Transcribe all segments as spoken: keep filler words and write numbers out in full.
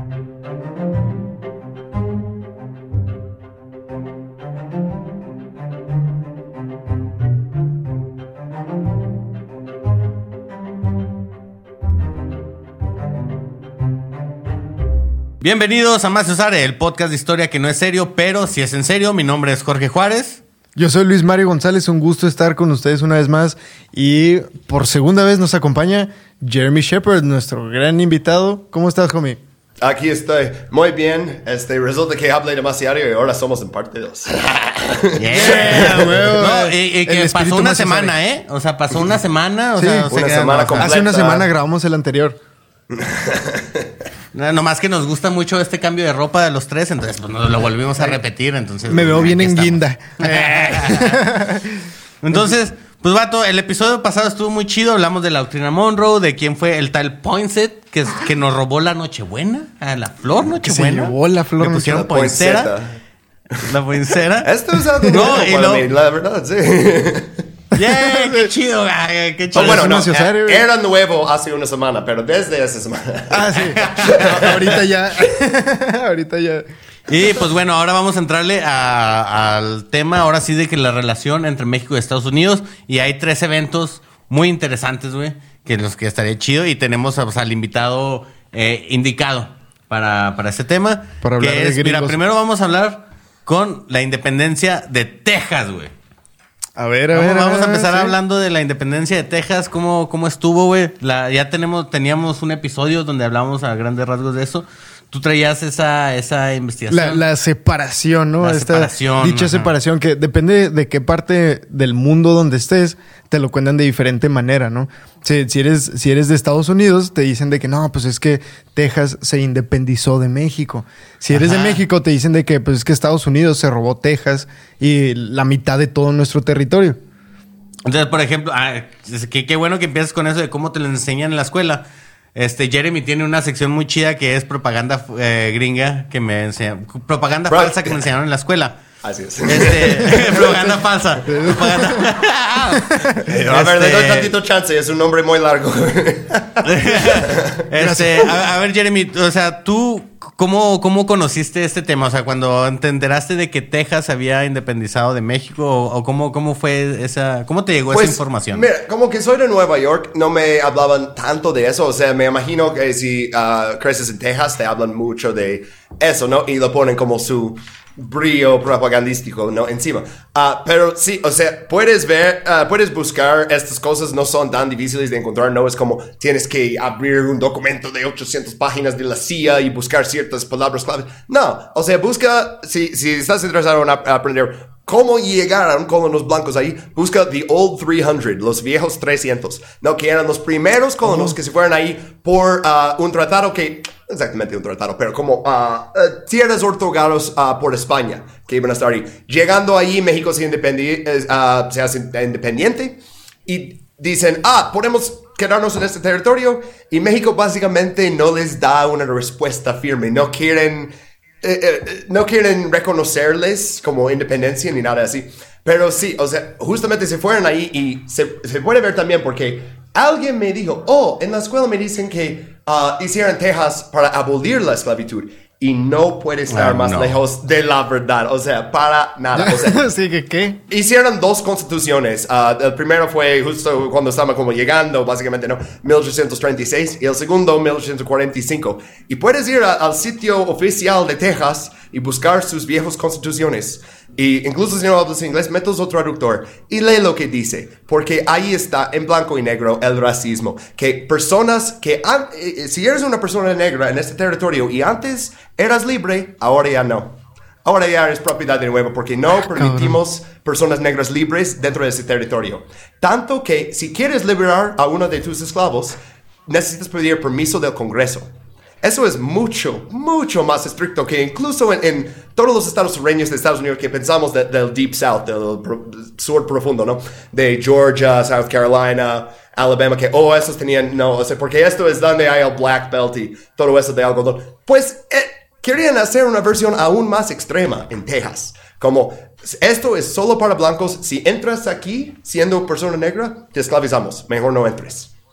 Bienvenidos a Más Usar, el podcast de historia que no es serio, pero sí es en serio. Mi nombre es Jorge Juárez. Yo soy Luis Mario González, un gusto estar con ustedes una vez más. Y por segunda vez nos acompaña Jeremy Shepard, nuestro gran invitado. ¿Cómo estás, homie? Aquí estoy. Muy bien. Este, resulta que hablé demasiado y ahora somos en parte dos. Yeah, no, y, y que pasó una semana, ¿eh? O sea, pasó una semana. O sí, sea, o sea, una que, semana no, completa. Hace una semana grabamos el anterior. No, nomás que nos gusta mucho este cambio de ropa de los tres, entonces pues nos lo volvimos a repetir. Entonces me veo bien en estamos. guinda. Entonces, pues vato, el episodio pasado estuvo muy chido. Hablamos de la doctrina Monroe, de quién fue el tal Poinsett que, que nos robó la Nochebuena, a la flor Nochebuena. Se llevó la flor Le pusieron La poincera. poinsettia. La poincera. Esto es algo No, nuevo y para lo- mí, la verdad, sí. Yeah, qué chido, güey, qué chido. Oh, bueno, es no, un necesario. eh, era nuevo hace una semana, pero desde esa semana. Ah, sí. Ahorita ya. Ahorita ya. Y pues bueno, ahora vamos a entrarle a- al tema, ahora sí, de que la relación entre México y Estados Unidos. Y hay tres eventos muy interesantes, güey, que los que estaría chido. Y tenemos pues, al invitado eh, indicado para, para este tema. Para hablar que de es, mira, gringos. primero vamos a hablar con la independencia de Texas, güey. A ver, a Vamos, ver. vamos a empezar sí. hablando de la independencia de Texas, cómo, cómo estuvo, güey. La- Ya tenemos, teníamos un episodio donde hablábamos a grandes rasgos de eso. Tú traías esa, esa investigación. La, la separación, ¿no? La Esta separación, dicha ajá. separación que depende de qué parte del mundo donde estés, te lo cuentan de diferente manera, ¿no? Si, si eres, si eres de Estados Unidos, te dicen de que no, pues es que Texas se independizó de México. Si eres Ajá. de México, te dicen de que pues es que Estados Unidos se robó Texas y la mitad de todo nuestro territorio. Entonces, por ejemplo, ah, es que- qué bueno que empiezas con eso de cómo te lo enseñan en la escuela. Este, Jeremy tiene una sección muy chida que es propaganda eh, gringa que me enseña, propaganda Bro. falsa que me enseñaron en la escuela. Así es. Este, propaganda falsa. Propaganda. Eh, a ver, le doy Este- tantito chance, es un nombre muy largo. Este, a, a ver, Jeremy, o sea, tú, ¿cómo, ¿cómo conociste este tema? O sea, cuando te enteraste de que Texas había independizado de México, o, o cómo, cómo fue esa, cómo te llegó Pues, esa información? Mira, como que soy de Nueva York, no me hablaban tanto de eso. O sea, me imagino que si uh, creces en Texas, te hablan mucho de eso, ¿no? Y lo ponen como su brillo propagandístico, ¿no? Encima. Uh, pero sí, o sea, puedes ver, uh, puedes buscar estas cosas, no son tan difíciles de encontrar, no es como tienes que abrir un documento de ochocientas páginas de la C I A y buscar ciertas palabras clave. No, o sea, busca, si, si estás interesado en ap- aprender cómo llegaron colonos blancos ahí, busca The Old trescientos, los viejos trescientos, ¿no? Que eran los primeros colonos que se fueron ahí por uh, un tratado que, exactamente un tratado, pero como uh, uh, tierras otorgadas uh, por España, que iban a estar ahí. Llegando ahí, México se, independi- uh, se hace independiente y dicen, ah, podemos quedarnos en este territorio, y México básicamente no les da una respuesta firme, no quieren... Eh, eh, no quieren reconocerles como independencia ni nada así. Pero sí, o sea, justamente se fueron ahí y se, se puede ver también porque alguien me dijo, oh, en la escuela me dicen que uh, hicieron Texas para abolir la esclavitud. Y no puede estar Ah, más no. lejos de la verdad. O sea, para nada. O sea, Sí, que qué. hicieron dos constituciones. Uh, el primero fue justo cuando estaba como llegando, básicamente, ¿no? mil ochocientos treinta y seis. Y el segundo, mil ochocientos cuarenta y cinco. Y puedes ir a- al sitio oficial de Texas y buscar sus viejos constituciones. Y incluso si no hablas inglés, metes otro traductor y lee lo que dice. Porque ahí está, en blanco y negro, el racismo. Que personas que... han- eh, si eres una persona negra en este territorio y antes eras libre, ahora ya no. Ahora ya es propiedad de nuevo porque no permitimos personas negras libres dentro de ese territorio. Tanto que si quieres liberar a uno de tus esclavos, necesitas pedir permiso del Congreso. Eso es mucho, mucho más estricto que incluso en, en todos los estados sureños de Estados Unidos que pensamos de- del Deep South, del pro- sur profundo, ¿no? De Georgia, South Carolina, Alabama, que, oh, esos tenían, no, o sea, porque esto es donde hay el Black Belt y todo eso de algodón. Pues, eh, querían hacer una versión aún más extrema en Texas. Como, esto es solo para blancos. Si entras aquí siendo persona negra, te esclavizamos. Mejor no entres.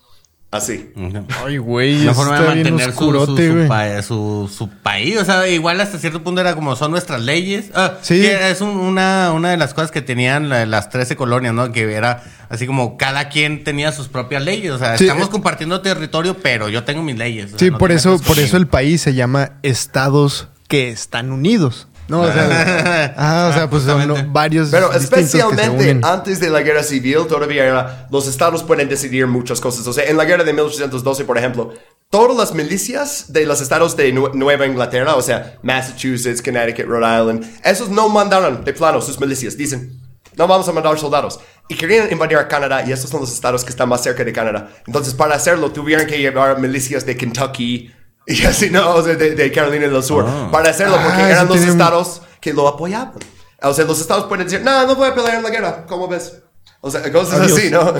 Así. Ay, güey. Una forma de está bien mantener su, su, oscurote, su, güey. pa- su, su país. O sea, igual hasta cierto punto era como son nuestras leyes. Ah, Sí. que es un- una, una de las cosas que tenían la- las trece colonias, ¿no? Que era así como cada quien tenía sus propias leyes. O sea, Sí, estamos eh. compartiendo territorio, pero yo tengo mis leyes. O sea, Sí, no por te eso, metas por eso conmigo. el país se llama Estados que están unidos. No, o sea, ah, o sea, pues son Justamente. ¿no? varios Pero distintos que se especialmente unen. antes de la guerra civil, todavía era, los estados pueden decidir muchas cosas. O sea, en la guerra de mil ochocientos doce, por ejemplo, todas las milicias de los estados de Nu- Nueva Inglaterra, o sea, Massachusetts, Connecticut, Rhode Island, esos no mandaron de plano sus milicias. Dicen, no vamos a mandar soldados. Y querían invadir a Canadá, y estos son los estados que están más cerca de Canadá. Entonces, para hacerlo, tuvieron que llevar milicias de Kentucky, y así, no, o sea, de, de Carolina del Sur, Oh. para hacerlo, porque Ah, eran eso los tiene un- estados que lo apoyaban. O sea, los estados pueden decir, no, no voy a pelear en la guerra, ¿cómo ves? O sea, cosas Adiós. así, ¿no?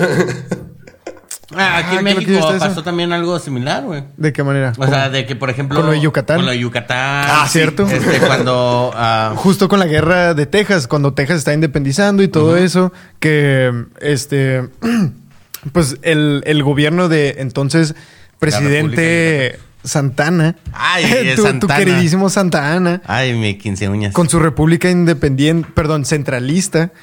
Ah, aquí Ah, en qué México loquillo está pasó eso. también algo similar, güey. ¿De qué manera? O sea, de que, por ejemplo... ¿Con lo de Yucatán? Con lo de Yucatán. Ah, ¿cierto? Este, cuando... ah, Justo con la guerra de Texas, cuando Texas está independizando y todo eso, que este pues el, el gobierno de entonces presidente Santana, Ay, es tu, tu Santana. queridísimo Santa Ana, Ay, mi quince uñas. con su república independiente, perdón, centralista,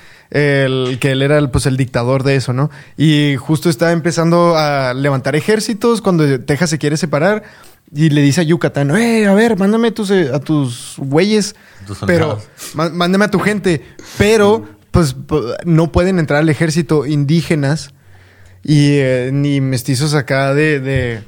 el que él era el, pues el dictador de eso, ¿no? Y justo estaba empezando a levantar ejércitos cuando Texas se quiere separar y le dice a Yucatán, eh, a ver, mándame tus, eh, a tus güeyes, Tus pero soldados. má- mándame a tu gente, pero pues p- no pueden entrar al ejército indígenas y eh, ni mestizos acá de, de,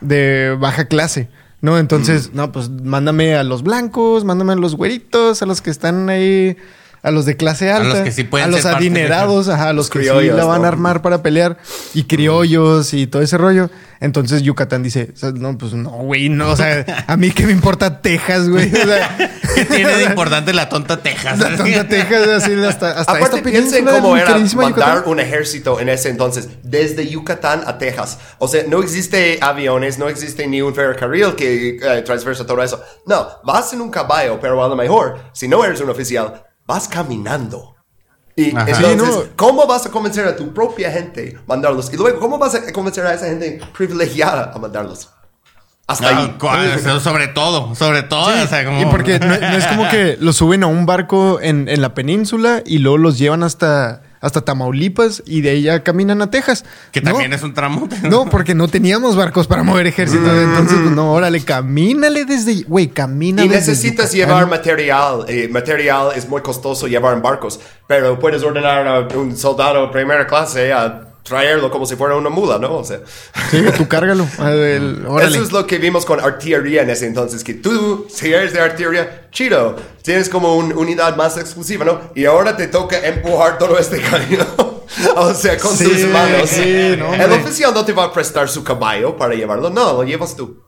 de baja clase, ¿no? Entonces, no, pues mándame a los blancos, mándame a los güeritos, a los que están ahí, a los de clase alta, los que sí pueden a los ser parte del adinerados, ajá, a los Los que sí criollos, la van ¿no? a armar para pelear, y criollos y todo ese rollo. Entonces Yucatán dice, o sea, no, pues no, güey, no, o sea, a mí qué me importa Texas, güey. O sea, ¿Qué tiene de importante la tonta Texas? la tonta Texas, así hasta, hasta Aparte, esta piensen península, cómo mi era queridísima mandar Yucatán. un ejército en ese entonces, desde Yucatán a Texas. O sea, no existe aviones, no existe ni un ferrocarril que eh, transversa todo eso. No, vas en un caballo, pero a lo mejor, si no eres un oficial, vas caminando. Y Ajá. entonces, Sí, no. ¿cómo vas a convencer a tu propia gente a mandarlos? Y luego, ¿cómo vas a convencer a esa gente privilegiada a mandarlos? Hasta No, ahí. ¿cuál? O sea, sobre todo, sobre todo. O sea, como... Y porque no, no es como que los suben a un barco en, en la península y luego los llevan hasta, hasta Tamaulipas y de ahí ya caminan a Texas. Que No. también es un tramo. No, porque no teníamos barcos para mover ejércitos. Entonces, pues, no, órale, camínale desde... Güey, camina Y desde necesitas Yucatán. llevar material. Eh, material es muy costoso llevar en barcos. Pero puedes ordenar a un soldado de primera clase a traerlo como si fuera una mula, ¿no? O sea, Sí, tú cárgalo. A ver, el- órale. eso es lo que vimos con artillería en ese entonces. Que tú, si eres de artillería, chido. Tienes como una unidad más exclusiva, ¿no? Y ahora te toca empujar todo este cañón. O sea, con Sí, tus manos. sí, no, El hombre. oficial no te va a prestar su caballo para llevarlo. No, lo llevas tú.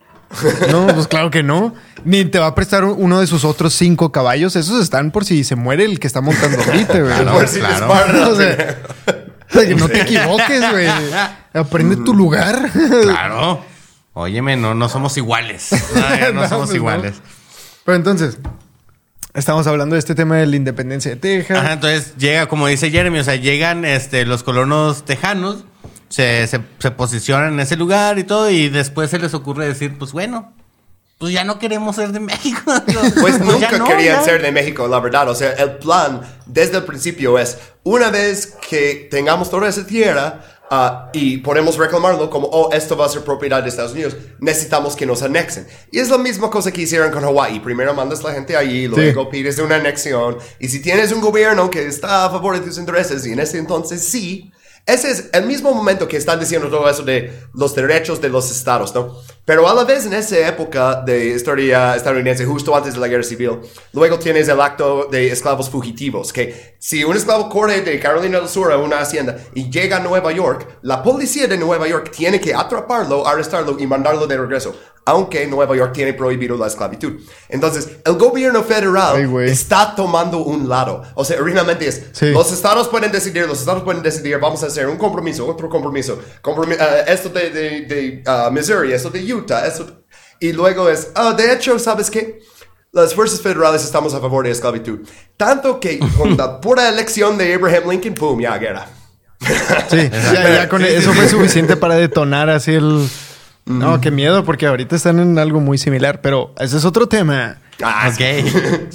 No, pues claro que no. Ni te va a prestar uno de sus otros cinco caballos. Esos están por si se muere el que está montando ahorita, güey. Claro. Por si claro. disparan al O sea, primero. O sea, que no te equivoques, güey. Aprende tu lugar. Claro. Óyeme, no, no somos iguales. No, ya no, No, somos pues no. iguales. Pero entonces, estamos hablando de este tema de la independencia de Texas. Ajá, entonces llega, como dice Jeremy, o sea, llegan este, los colonos tejanos, se, se, se posicionan en ese lugar y todo, y después se les ocurre decir, pues bueno, pues ya no queremos ser de México. Pues ya nunca no, querían ya. ser de México, la verdad. O sea, el plan desde el principio es, una vez que tengamos toda esa tierra ah, y podemos reclamarlo como, oh, esto va a ser propiedad de Estados Unidos, necesitamos que nos anexen. Y es la misma cosa que hicieron con Hawái. Primero mandas la gente allí, luego pides una anexión. Y si tienes un gobierno que está a favor de tus intereses, y en ese entonces sí, ese es el mismo momento que están diciendo todo eso de los derechos de los estados, ¿no? Pero a la vez en esa época de historia estadounidense, justo antes de la guerra civil, luego tienes el acto de esclavos fugitivos, que si un esclavo corre de Carolina del Sur a una hacienda y llega a Nueva York, la policía de Nueva York tiene que atraparlo, arrestarlo y mandarlo de regreso, aunque Nueva York tiene prohibido la esclavitud. Entonces, el gobierno federal Ay, güey. está tomando un lado. O sea, realmente es, Sí. los estados pueden decidir, los estados pueden decidir, vamos a hacer un compromiso, otro compromiso, compromi- uh, esto de, de, de uh, Missouri, esto de Utah, esto... Y luego es, ah, de hecho, ¿sabes qué? Las fuerzas federales estamos a favor de esclavitud. Tanto que con la pura elección de Abraham Lincoln, ¡pum!, ya, guerra. Sí, ya, ya con eso fue suficiente para detonar así el... No, qué miedo, porque ahorita están en algo muy similar, pero ese es otro tema. Ah, ok. El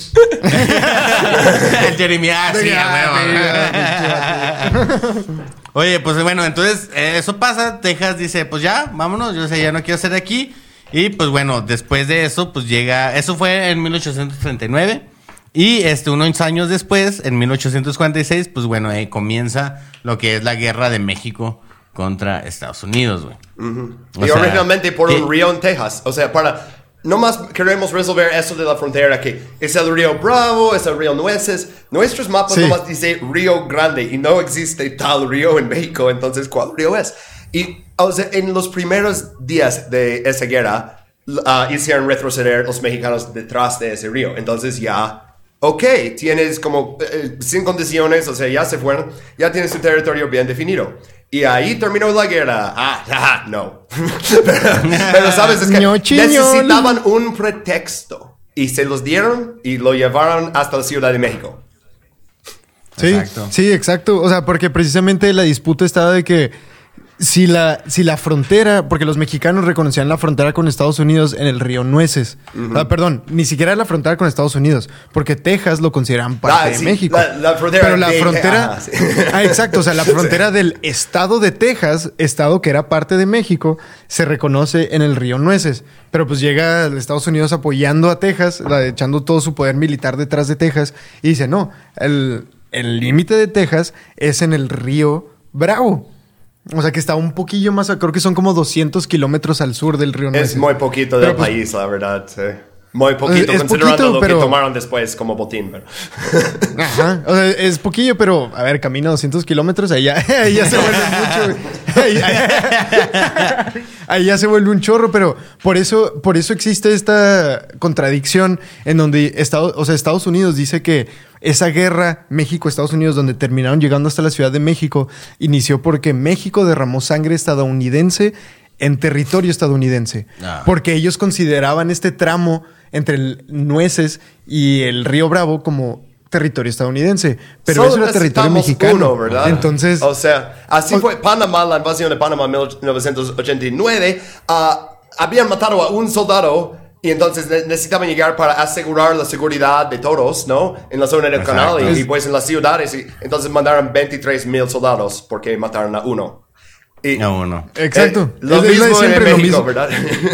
Jeremías, sí, a huevo. Oye, pues bueno, entonces eh, eso pasa. Texas dice, pues ya, vámonos. Yo sé, ya no quiero ser de aquí. Y pues bueno, después de eso, pues llega... Eso fue en mil ochocientos treinta y nueve. Y este, unos años después, en mil ochocientos cuarenta y seis, pues bueno, eh, comienza lo que es la guerra de México contra Estados Unidos, güey. Uh-huh. Y sea, originalmente por ¿qué? Un río en Texas. O sea, para... Nomás queremos resolver eso de la frontera, que es el río Bravo, es el río Nueces. Nuestros mapas sí. Nomás dice Río Grande y no existe tal río en México. Entonces, ¿cuál río es? Y, o sea, en los primeros días de esa guerra, uh, hicieron retroceder los mexicanos detrás de ese río. Entonces ya... Ok, tienes como eh, sin condiciones, o sea, ya se fueron, ya tienes tu territorio bien definido. Y ahí terminó la guerra. Ah, ah no. pero, pero, ¿sabes? Es que necesitaban un pretexto. Y se los dieron y lo llevaron hasta la Ciudad de México. Sí, exacto. Sí, exacto. O sea, porque precisamente la disputa estaba de que si la, si la frontera, porque los mexicanos reconocían la frontera con Estados Unidos en el río Nueces. Uh-huh. Ah, perdón, ni siquiera la frontera con Estados Unidos, porque Texas lo consideran parte ah, de sí, México. La, la frontera Pero la de, frontera... Ah, sí. ah, exacto, o sea, la frontera sí. del estado de Texas, estado que era parte de México, se reconoce en el río Nueces. Pero pues llega Estados Unidos apoyando a Texas, la, echando todo su poder militar detrás de Texas, y dice, no, el límite de Texas es en el río Bravo. O sea, que está un poquillo más... Creo que son como doscientos kilómetros al sur del río Nueces. Es muy poquito del pues, país, la verdad. Sí. Muy poquito, es considerando poquito, lo pero... que tomaron después como botín. Pero... Ajá. O sea, es poquillo, pero... A ver, camina doscientos kilómetros. Ahí ya, ahí ya se vuelve mucho. Ahí, ahí, ahí ya se vuelve un chorro. Pero por eso, por eso existe esta contradicción en donde Estados, o sea, Estados Unidos dice que esa guerra México-Estados Unidos, donde terminaron llegando hasta la Ciudad de México, inició porque México derramó sangre estadounidense en territorio estadounidense. Ah. Porque ellos consideraban este tramo entre el Nueces y el río Bravo como territorio estadounidense. Pero Solo eso era territorio mexicano. Uno, ¿verdad? Entonces... O sea, así o... fue Panamá, la invasión de Panamá en mil novecientos ochenta y nueve. Uh, habían matado a un soldado... Y entonces necesitaban llegar para asegurar la seguridad de todos, ¿no? En la zona del canal y, y pues en las ciudades. Y entonces mandaron veintitrés mil soldados porque mataron a uno. Y, a uno. Exacto. Eh, lo es, mismo es siempre en México, lo mismo. ¿verdad?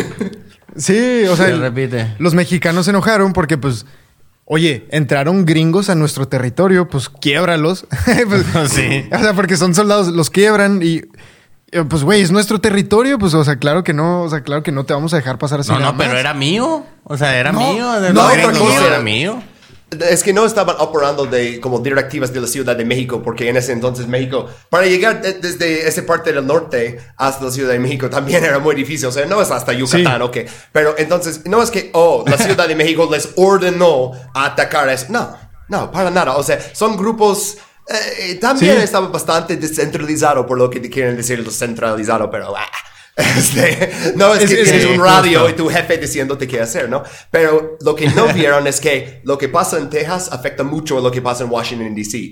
Sí, o sea, se repite. Los mexicanos se enojaron porque pues... Oye, entraron gringos a nuestro territorio, pues quiébralos. pues, sí. O sea, porque son soldados, los quiebran y... Pues, güey, es nuestro territorio. Pues, o sea, claro que no. O sea, claro que no te vamos a dejar pasar así. No, nada no, más. pero era mío. O sea, era no, mío. De no, no, no, era mío. Es que no estaban operando de, como directivas de la Ciudad de México, porque en ese entonces México, para llegar de, desde esa parte del norte hasta la Ciudad de México también era muy difícil. O sea, no es hasta Yucatán, sí. Ok. Pero entonces, no es que, oh, la Ciudad de México les ordenó atacar eso. No, no, para nada. O sea, son grupos... Eh, también sí. Estaba bastante descentralizado, por lo que te quieren decir descentralizado, pero ah, este, no es, es que es, tienes es, un radio justo. Y tu jefe diciéndote qué hacer, ¿no? Pero lo que no vieron es que lo que pasa en Texas afecta mucho a lo que pasa en Washington, D C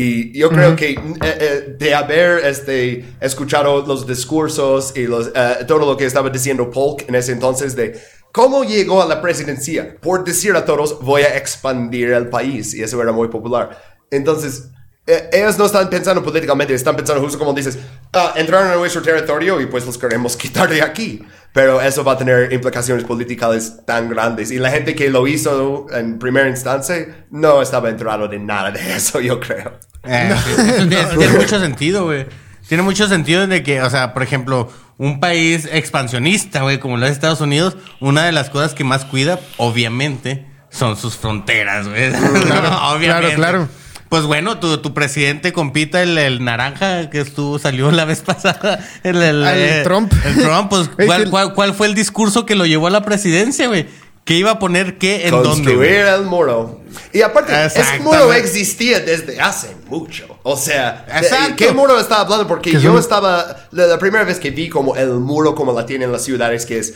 Y yo creo uh-huh. que eh, eh, de haber este, escuchado los discursos y los, eh, todo lo que estaba diciendo Polk en ese entonces de cómo llegó a la presidencia, por decir a todos, voy a expandir el país, y eso era muy popular. Entonces... ellos no están pensando políticamente, están pensando justo como dices, uh, entraron a nuestro territorio y pues los queremos quitar de aquí. Pero eso va a tener implicaciones políticas tan grandes. Y la gente que lo hizo en primera instancia no estaba enterado de nada de eso, yo creo. Eh, no, sí, eso tiene, tiene mucho sentido, güey. Tiene mucho sentido de que, o sea, por ejemplo, un país expansionista, güey, como lo es Estados Unidos, una de las cosas que más cuida, obviamente, son sus fronteras, güey. Claro, no, obviamente. Claro, claro. Pues bueno, tu, tu presidente compita el, el naranja que estuvo, salió la vez pasada. El, el, el eh, Trump. El Trump, pues, ¿cuál, cuál, ¿cuál fue el discurso que lo llevó a la presidencia, güey? ¿Qué iba a poner qué en dónde? Construir el muro. Y aparte, ese muro existía desde hace mucho. O sea, de, ¿qué muro estaba hablando? Porque yo estaba... La, la primera vez que vi como el muro como la tienen las ciudades, que es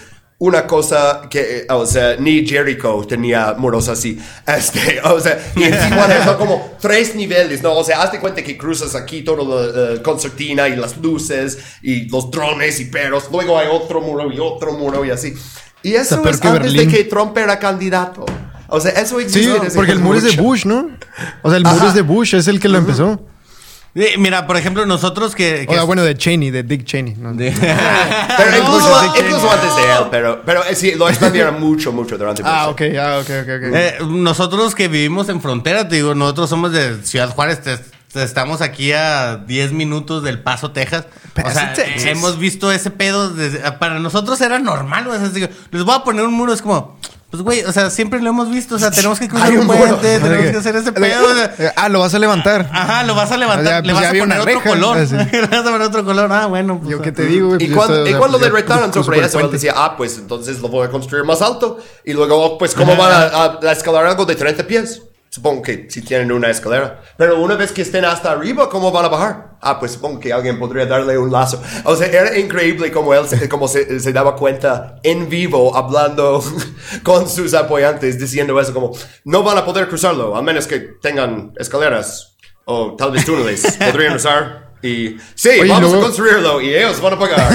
una cosa que, o sea, ni Jericho tenía muros así. Este, o sea, y en Tijuana son como tres niveles, ¿no? O sea, hazte cuenta que cruzas aquí todo lo, uh, concertina y las luces y los drones y perros. Luego hay otro muro y otro muro y así. Y eso es antes Berlín. de que Trump era candidato. O sea, eso existe. Sí, desde porque el muro mucho. es de Bush, ¿no? O sea, el muro Ajá. es de Bush, es el que lo uh-huh. empezó. Sí, mira, por ejemplo, nosotros que... que o sea, bueno, de Cheney, de Dick Cheney. ¿no? De... pero no, incluso, incluso antes de él, pero, pero sí, lo expandieron mucho, mucho durante... Ah, ok, ah, ok, ok. okay. Eh, nosotros que vivimos en frontera, te digo, nosotros somos de Ciudad Juárez, te, te estamos aquí a diez minutos del Paso, Texas. O sea, Texas. hemos visto ese pedo, desde, para nosotros era normal, o sea, digo, les voy a poner un muro, es como... Pues, güey, o sea, siempre lo hemos visto. O sea, tenemos que cruzar un puente, tenemos que hacer ese pedo. O sea, ah, lo vas a levantar. Ajá, lo vas a levantar. Ya, le vas a poner otro color. Le vas a poner otro color. Ah, bueno. Pues, yo qué te digo, güey. Y pues cuando, y cuando le retaron sobre eso, él decía, ah, pues entonces lo voy a construir más alto. Y luego, pues, ¿cómo van a, a, a escalar algo de treinta pies? Supongo que si tienen una escalera. Pero una vez que estén hasta arriba, ¿cómo van a bajar? Ah, pues supongo que alguien podría darle un lazo. O sea, era increíble como él se, como se, se daba cuenta en vivo, hablando con sus apoyantes, diciendo eso como, no van a poder cruzarlo, a menos que tengan escaleras o tal vez túneles. Podrían usar... Y sí, Oye, vamos luego... a construirlo y ellos van a pagar,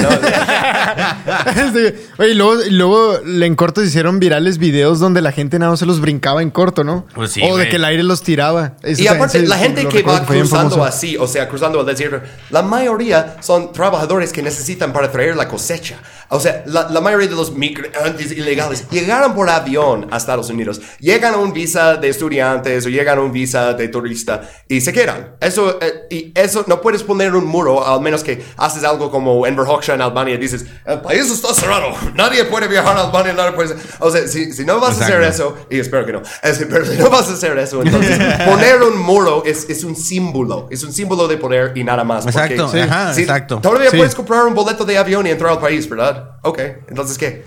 ¿no? sí. Oye, y luego, y luego en corto se hicieron virales videos donde la gente nada más se los brincaba en corto, ¿no? Pues sí, o de wey. que el aire los tiraba. Eso y aparte, se, la gente que va que cruzando así, o sea, cruzando el desierto, la mayoría son trabajadores que necesitan para traer la cosecha. O sea, la, la mayoría de los migrantes ilegales llegaron por avión a Estados Unidos. Llegan a un visa de estudiantes o llegan a un visa de turista y se quedan. Eso, eh, y eso no puedes poner un muro, al menos que haces algo como Enver Hoxha en Albania y dices, el país está cerrado, nadie puede viajar a Albania, nadie puede... O sea, si, si no vas Exacto. a hacer eso, y espero que no, es, pero si no vas a hacer eso, entonces poner un muro es, es un símbolo, es un símbolo de poder y nada más. Exacto, porque, sí. Ajá, si, exacto. Todavía sí. puedes comprar un boleto de avión y entrar al país, ¿verdad? Ok, entonces ¿qué?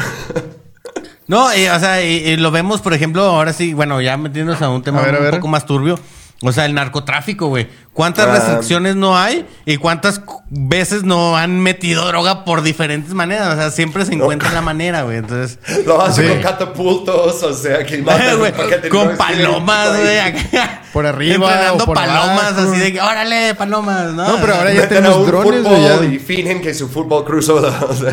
No, y, o sea, y, y lo vemos, por ejemplo, ahora sí, bueno, ya metiéndonos a un tema a ver, un a ver. poco más turbio. O sea, el narcotráfico, güey. ¿Cuántas uh, restricciones no hay? ¿Y cuántas veces no han metido droga por diferentes maneras? O sea, siempre se encuentra no. la manera, güey. Entonces... Lo hacen sí. con catapultos, o sea, que matan güey, con palomas, güey. Por arriba entrenando o por palomas, abajo. así de que, órale, palomas, ¿no? No, pero ahora ya meten tenemos un drones, güey. Y fingen que su fútbol cruzó. O sea.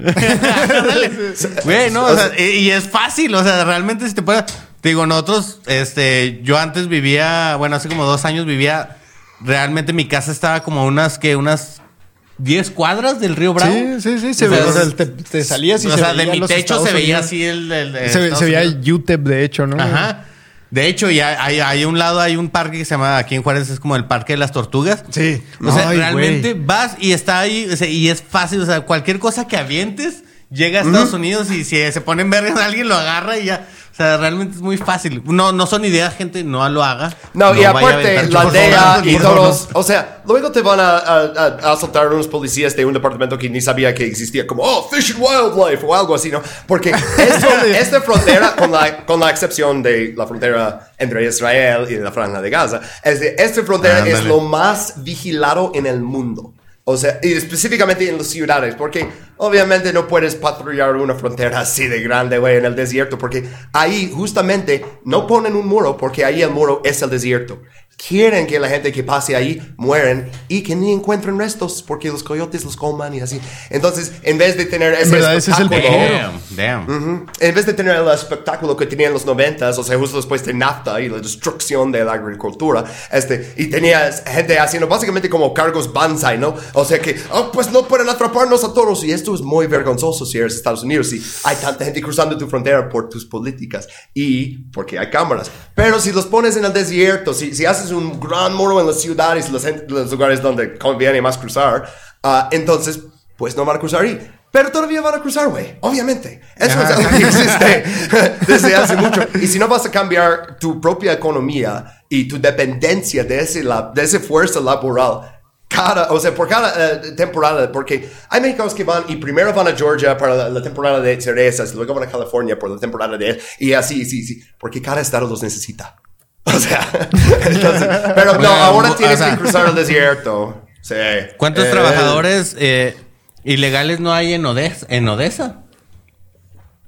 Güey, no, o sea, y, y es fácil, o sea, realmente si te puedes... Te digo, nosotros, este, yo antes vivía, bueno, hace como dos años vivía, realmente mi casa estaba como a unas, que unas diez cuadras del Río Bravo. Sí, sí, sí, se o sea, ve, o sea, te, te salías y o se sea, de mi los techo Estados se veía Unidos. así el... el, el se, se veía U T E P, de hecho, ¿no? Ajá. De hecho, ya hay, hay un lado, hay un parque que se llama, aquí en Juárez, es como el Parque de las Tortugas. Sí. O sea, Ay, realmente güey. vas y está ahí, o sea, y es fácil, o sea, cualquier cosa que avientes, llega a Estados mm. Unidos y si se ponen vergas, alguien lo agarra y ya... O sea, realmente es muy fácil. No, no son ideas, gente, no lo haga. No, no y aparte, la D E A y todos... O sea, luego te van a, a, a asaltar unos policías de un departamento que ni sabía que existía, como, oh, Fish and Wildlife o algo así, ¿no? Porque esto, esta frontera, con la, con la excepción de la frontera entre Israel y la Franja de Gaza, es de, esta frontera ah, es lo más vigilado en el mundo. O sea, y específicamente en las ciudades, porque obviamente no puedes patrullar una frontera así de grande, güey, en el desierto, porque ahí justamente no ponen un muro, porque ahí el muro es el desierto. Quieren que la gente que pase ahí mueren y que ni encuentren restos, porque los coyotes los coman y así. Entonces, en vez de tener ese ¿verdad? Espectáculo... Ese es el damn, damn. Uh-huh, en vez de tener el espectáculo que tenía en los noventas, o sea, justo después de NAFTA y la destrucción de la agricultura, este, y tenías gente haciendo básicamente como cargos banzai, ¿no? O sea que, oh, pues no pueden atraparnos a todos. Y esto es muy vergonzoso si eres Estados Unidos y hay tanta gente cruzando tu frontera por tus políticas y porque hay cámaras. Pero si los pones en el desierto, si, si haces un gran muro en las ciudades, los, los lugares donde conviene más cruzar, uh, entonces, pues no van a cruzar ahí. Pero todavía van a cruzar, güey. Obviamente. Eso es algo que existe desde hace mucho. Y si no vas a cambiar tu propia economía y tu dependencia de ese, de esa fuerza laboral, cada, o sea, por cada uh, temporada, porque hay mexicanos que van y primero van a Georgia para la, la temporada de cerezas, luego van a California por la temporada de... Y así, sí, sí. Porque cada estado los necesita. O sea, entonces, pero no, ahora tienes o sea, que cruzar el desierto. Sí. ¿Cuántos eh, trabajadores eh, ilegales no hay en Odessa? ¿En Odessa?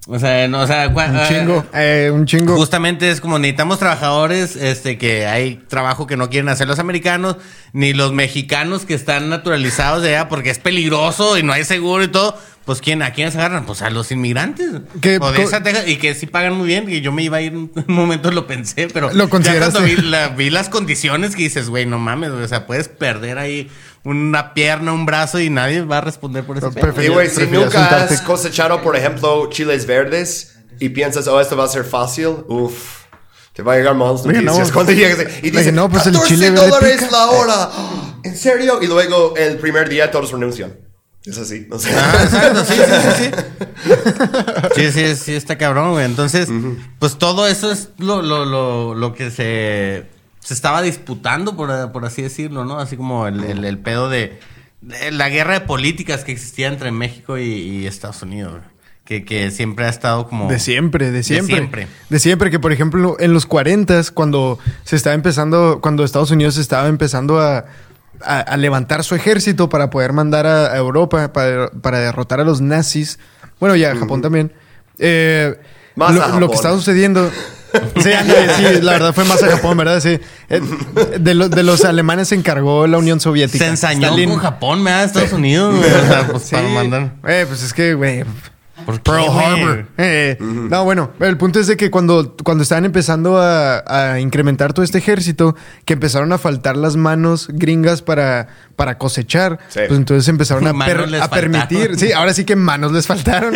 O sea, no, o sea, un chingo, eh, un chingo. Justamente es como necesitamos trabajadores, este, que hay trabajo que no quieren hacer los americanos, ni los mexicanos que están naturalizados de allá porque es peligroso y no hay seguro y todo. Pues ¿quién, ¿a quiénes agarran? Pues a los inmigrantes. ¿Qué, o de esa Texas, y que sí pagan muy bien. Y yo me iba a ir en un momento, lo pensé, pero ¿Lo ya cuando vi, la, vi las condiciones que dices, güey, no mames, o sea, puedes perder ahí una pierna, un brazo y nadie va a responder por eso. Y güey, si nunca has cosechado, por ejemplo, chiles verdes y piensas, oh, esto va a ser fácil, uff. Te va a llegar malas noticias no, cuando llegues y dices, no, pues catorce el chile dólares pica. La hora. ¿En serio? Y luego el primer día todos renuncian. Es así, no sé. Ah, exacto, sí, sí, sí, sí. Sí, sí, sí, está cabrón, güey. Entonces, uh-huh. pues todo eso es lo, lo, lo, lo que se, se estaba disputando, por, por así decirlo, ¿no? Así como el, el, el pedo de, de la guerra de políticas que existía entre México y, y Estados Unidos, güey. Que, que siempre ha estado como... De siempre, de siempre. De siempre. De siempre, que por ejemplo, en los cuarentas, cuando se estaba empezando, cuando Estados Unidos estaba empezando a... A, a levantar su ejército para poder mandar a, a Europa para, para derrotar a los nazis. Bueno, y a Japón uh-huh. también. Eh, más lo, a Japón. Lo que estaba sucediendo... Sí, sí, la verdad fue más a Japón, ¿verdad? Sí. Eh, de, lo, de los alemanes se encargó la Unión Soviética. Se ensañó Stalin. Con Japón, ¿verdad? Estados Unidos, güey. O sea, pues sí. para mandar... Eh, pues es que, güey... ¿Por Pearl Harbor. Eh, uh-huh. No, bueno, el punto es de que cuando, cuando estaban empezando a, a incrementar todo este ejército, que empezaron a faltar las manos gringas para, para cosechar, sí. pues entonces empezaron a, per, a permitir. Sí, ahora sí que manos les faltaron.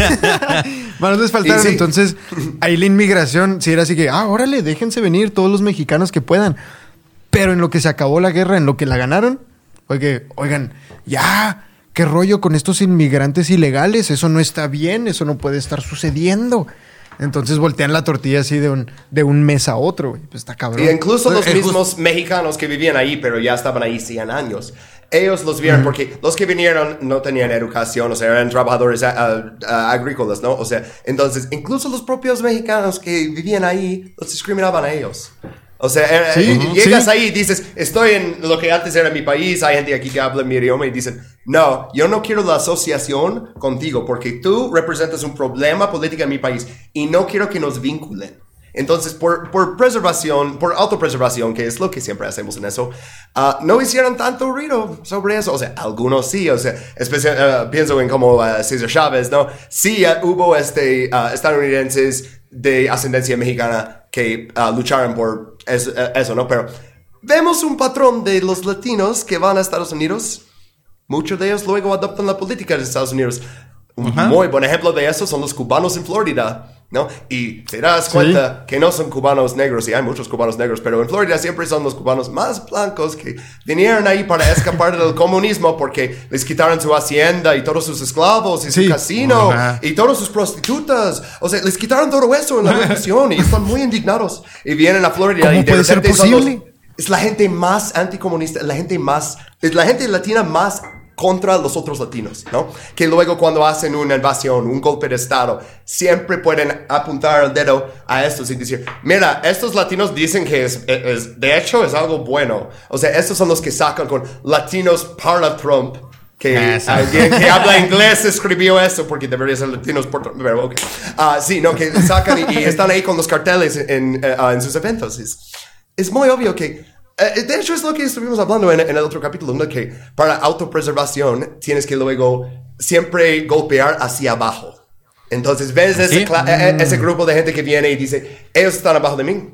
manos les faltaron. Sí. Entonces, ahí la inmigración, sí era así que, ah, órale, déjense venir todos los mexicanos que puedan. Pero en lo que se acabó la guerra, en lo que la ganaron, fue que, oigan, ya... ¿Qué rollo con estos inmigrantes ilegales? Eso no está bien, eso no puede estar sucediendo. Entonces voltean la tortilla así de un, de un mes a otro. Pues está cabrón. Y incluso los mismos just... mexicanos que vivían ahí, pero ya estaban ahí cien años. Ellos los vieron uh-huh. porque los que vinieron no tenían educación, o sea, eran trabajadores uh, uh, agrícolas, ¿no? O sea, entonces incluso los propios mexicanos que vivían ahí los discriminaban a ellos. O sea, sí, uh-huh, llegas sí. ahí y dices, estoy en lo que antes era mi país, hay gente aquí que habla mi idioma y dicen, no, yo no quiero la asociación contigo porque tú representas un problema político en mi país y no quiero que nos vinculen. Entonces, por, por preservación, por autopreservación, que es lo que siempre hacemos en eso, uh, no hicieron tanto ruido sobre eso. O sea, algunos sí, o sea, especial, uh, pienso en como uh, César Chávez, ¿no? Sí, uh, hubo este, uh, estadounidenses de ascendencia mexicana que uh, lucharon por eso, uh, eso, ¿no? Pero vemos un patrón de los latinos que van a Estados Unidos. Muchos de ellos luego adoptan la política de Estados Unidos. Un uh-huh. muy buen ejemplo de eso son los cubanos en Florida, ¿no? Y te das cuenta sí. que no son cubanos negros, y hay muchos cubanos negros, pero en Florida siempre son los cubanos más blancos que vinieron ahí para escapar del comunismo porque les quitaron su hacienda y todos sus esclavos y sí. su casino uh-huh. y todas sus prostitutas. O sea, les quitaron todo eso en la revolución y están muy indignados. Y vienen a Florida y de puede ser posible? Los, es la gente más anticomunista, la gente más, es la gente latina más contra los otros latinos, ¿no? Que luego cuando hacen una invasión, un golpe de estado, siempre pueden apuntar el dedo a estos y decir, mira, estos latinos dicen que es, es de hecho es algo bueno. O sea, estos son los que sacan con latinos para Trump. Que alguien que habla inglés escribió eso porque debería ser latinos por Trump. Pero okay. uh, sí, no, que sacan y, y están ahí con los carteles en, uh, en sus eventos. Es, es muy obvio que Uh, de hecho, es lo que estuvimos hablando en, en el otro capítulo, ¿no? Que para autopreservación tienes que luego siempre golpear hacia abajo. Entonces, ves ¿Sí? ese, cla- mm. ese grupo de gente que viene y dice, ellos están abajo de mí.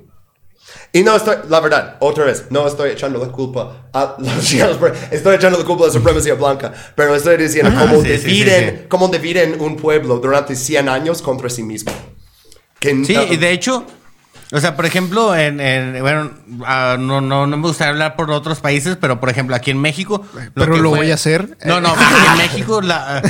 Y no estoy, la verdad, otra vez, no estoy echando la culpa a los chinos, estoy echando la culpa a la supremacía blanca, pero estoy diciendo ah, cómo, sí, dividen, sí, sí, sí. cómo dividen un pueblo durante cien años contra sí mismo. Que, sí, uh, y de hecho... O sea, por ejemplo, en, en bueno, uh, no, no, no me gustaría hablar por otros países, pero por ejemplo, aquí en México... Lo pero lo fue, voy a hacer. No, no, aquí en México la,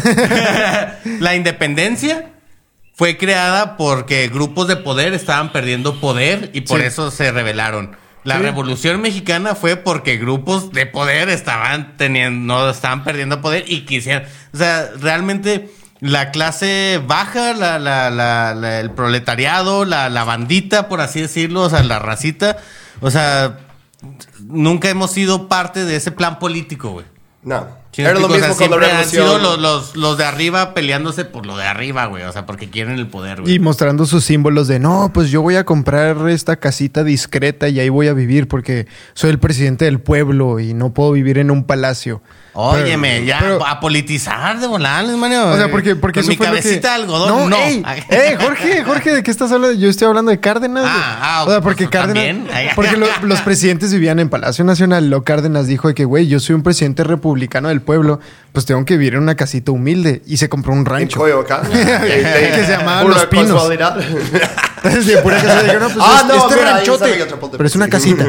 la independencia fue creada porque grupos de poder estaban perdiendo poder y por sí. eso se rebelaron. La sí. Revolución Mexicana fue porque grupos de poder estaban teniendo, no estaban perdiendo poder y quisieran... O sea, realmente... La clase baja, la, la, la, la, el proletariado, la, la bandita, por así decirlo, o sea, la racita. O sea, nunca hemos sido parte de ese plan político, güey. No. Sí, Era lo explico, mismo o sea, con la siempre han revolución. sido los, los, los de arriba peleándose por lo de arriba, güey. O sea, porque quieren el poder, güey. Y mostrando sus símbolos de, no, pues yo voy a comprar esta casita discreta y ahí voy a vivir porque soy el presidente del pueblo y no puedo vivir en un palacio. Óyeme, Pero- ya, pero- a politizar de volales, manio. O sea, porque, porque Con eso mi fue lo cabecita que... de algodón, no. ¡Ey! ¡Ey, Jorge! Jorge, ¿de qué estás hablando? Yo estoy hablando de Cárdenas. güey. Ah, ah, O sea, porque pues, Cárdenas... también. Porque lo- los presidentes vivían en Palacio Nacional. Lo Cárdenas dijo de que, güey, yo soy un presidente republicano del pueblo, pues tengo que vivir en una casita humilde. Y se compró un En rancho. Coyoacán. Que se llamaba Pura Los Pinos. casualidad. Entonces, de pura casa dijo, no, pues Ah, es- no, este mira, ahí ranchote. sabe otro punto. Pero es una Sí. casita.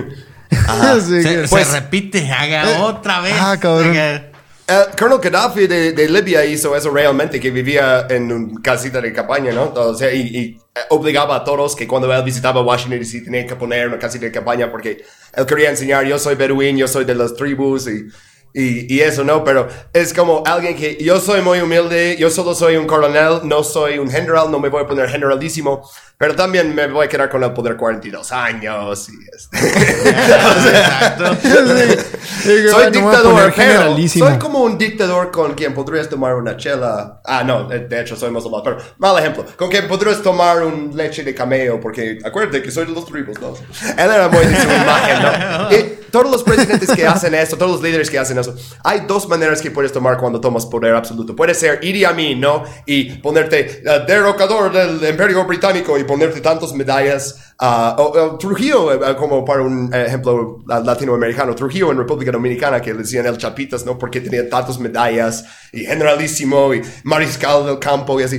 Sí, Se, que- Pues- se repite, haga Eh, otra vez. ah, cabrón. Haga- El Colonel Gaddafi de, de Libia hizo eso realmente, que vivía en una casita de campaña, ¿no? O sea, y, y obligaba a todos que cuando él visitaba Washington D C tenía que poner una casita de campaña porque él quería enseñar, yo soy beduín, yo soy de las tribus y, y, y eso, ¿no? Pero es como alguien que yo soy muy humilde, yo solo soy un coronel, no soy un general, no me voy a poner generalísimo, pero también me voy a quedar con el poder cuarenta y dos años y este. Exacto. Sí, Soy no me voy a dictador, poner pero generalísimo. soy como un dictador con quien podrías tomar una chela. Ah, no, de, de hecho soy musulmán, pero mal ejemplo. Con quien podrías tomar un leche de camello, porque acuérdate que soy de los tribus, ¿no? Él era muy de su imagen, ¿no? Y todos los presidentes que hacen eso, todos los líderes que hacen eso, hay dos maneras que puedes tomar cuando tomas poder absoluto. Puede ser Idi Amin, ¿no? Y ponerte uh, derrocador del Imperio Británico y ponerte tantas medallas. Uh, o, o Trujillo, uh, como para un ejemplo uh, latinoamericano, Trujillo en República Dominicana, que le decían el Chapitas, ¿no? Porque tenía tantas medallas, y generalísimo, y mariscal del campo, y así.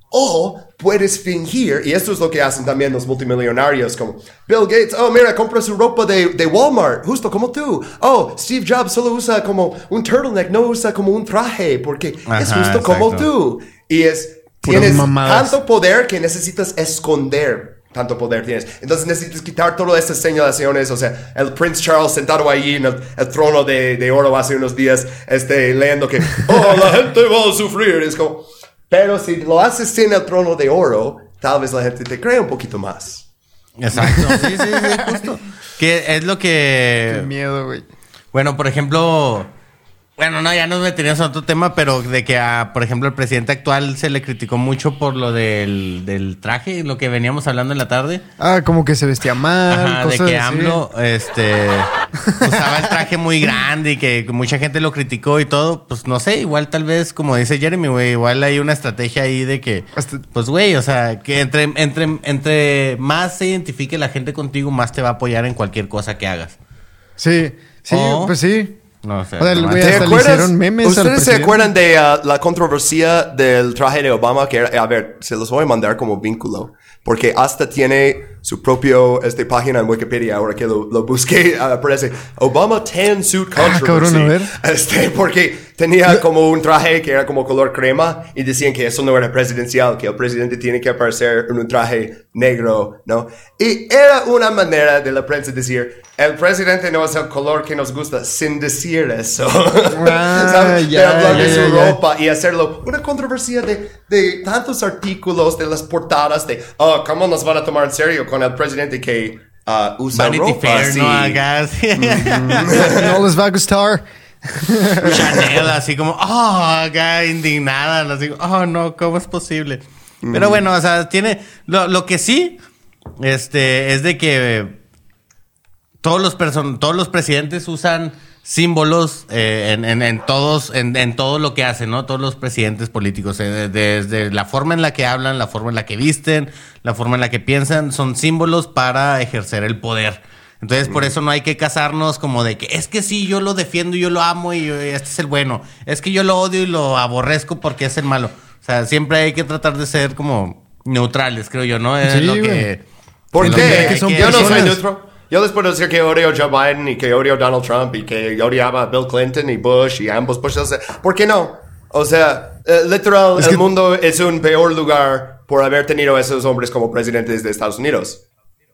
O puedes fingir, y esto es lo que hacen también los multimillonarios, como Bill Gates, oh, mira, compra su ropa de, de Walmart, justo como tú. Oh, Steve Jobs solo usa como un turtleneck, no usa como un traje, porque Ajá, es justo como exacto. tú. Y es, Puras tienes mamadas. tanto poder que necesitas esconder. Tanto poder tienes. Entonces necesitas quitar todas estas señalaciones. O sea, el Prince Charles sentado ahí en el, el trono de, de oro hace unos días, este, leyendo que, oh, la gente va a sufrir. Es como, pero si lo haces sin el trono de oro, tal vez la gente te cree un poquito más. Exacto. Sí, sí, sí, justo. Que es lo Qué que... miedo, güey. Bueno, por ejemplo... Bueno, no, ya nos meteríamos en otro tema, pero de que, a, por ejemplo, al presidente actual se le criticó mucho por lo del, del traje, lo que veníamos hablando en la tarde. Ah, como que se vestía mal. Ajá, de cosas que así. AMLO este, usaba el traje muy grande y que mucha gente lo criticó y todo. Pues no sé, igual tal vez, como dice Jeremy, güey, igual hay una estrategia ahí de que, Hasta- pues güey, o sea, que entre, entre, entre más se identifique la gente contigo, más te va a apoyar en cualquier cosa que hagas. Sí, sí, O- pues sí. No sé. O sea, el nomás- güey ¿Te hasta le acuerdas? hicieron memes al ¿Ustedes se presidente? acuerdan de uh, la controversia del traje de Obama? Que era, a ver, se los voy a mandar como vínculo. Porque hasta tiene su propio este, página en Wikipedia. Ahora que lo, lo busqué, uh, aparece Obama Tan Suit Ah, Controversy. cabrón, a ver. Este, porque tenía como un traje que era como color crema y decían que eso no era presidencial, que el presidente tiene que aparecer en un traje negro, ¿no? Y era una manera de la prensa decir, el presidente no es el color que nos gusta, sin decir eso. Ah, ¿Sabes? ya, de hablar de ya, su ya, ya. ropa y hacerlo una controversia de, de tantos artículos, de las portadas, de, oh, ¿cómo nos van a tomar en serio con el presidente que uh, usa Vanity ropa Fair, así? no hagas. No les va a gustar. Chanel, así como, oh, acá indignada, así, oh, no, ¿cómo es posible? Pero bueno, o sea, tiene, lo, lo que sí, este, es de que todos los person todos los presidentes usan símbolos eh, en, en, en todos, en, en todo lo que hacen, ¿no? Todos los presidentes políticos, eh, desde la forma en la que hablan, la forma en la que visten, la forma en la que piensan, son símbolos para ejercer el poder. Entonces, por eso no hay que casarnos como de que es que sí, yo lo defiendo y yo lo amo y yo- este es el bueno. Es que yo lo odio y lo aborrezco porque es el malo. O sea, siempre hay que tratar de ser como neutrales, creo yo, ¿no? Es Sí, lo güey. que... ¿Por es lo qué? que hay que son Yo no soy personas. neutro. Yo les puedo decir que odio a Joe Biden y que odio a Donald Trump y que odiaba a Bill Clinton y Bush y ambos Bush. O sea, ¿por qué no? O sea, eh, literal, Es el que- mundo es un peor lugar por haber tenido a esos hombres como presidentes de Estados Unidos.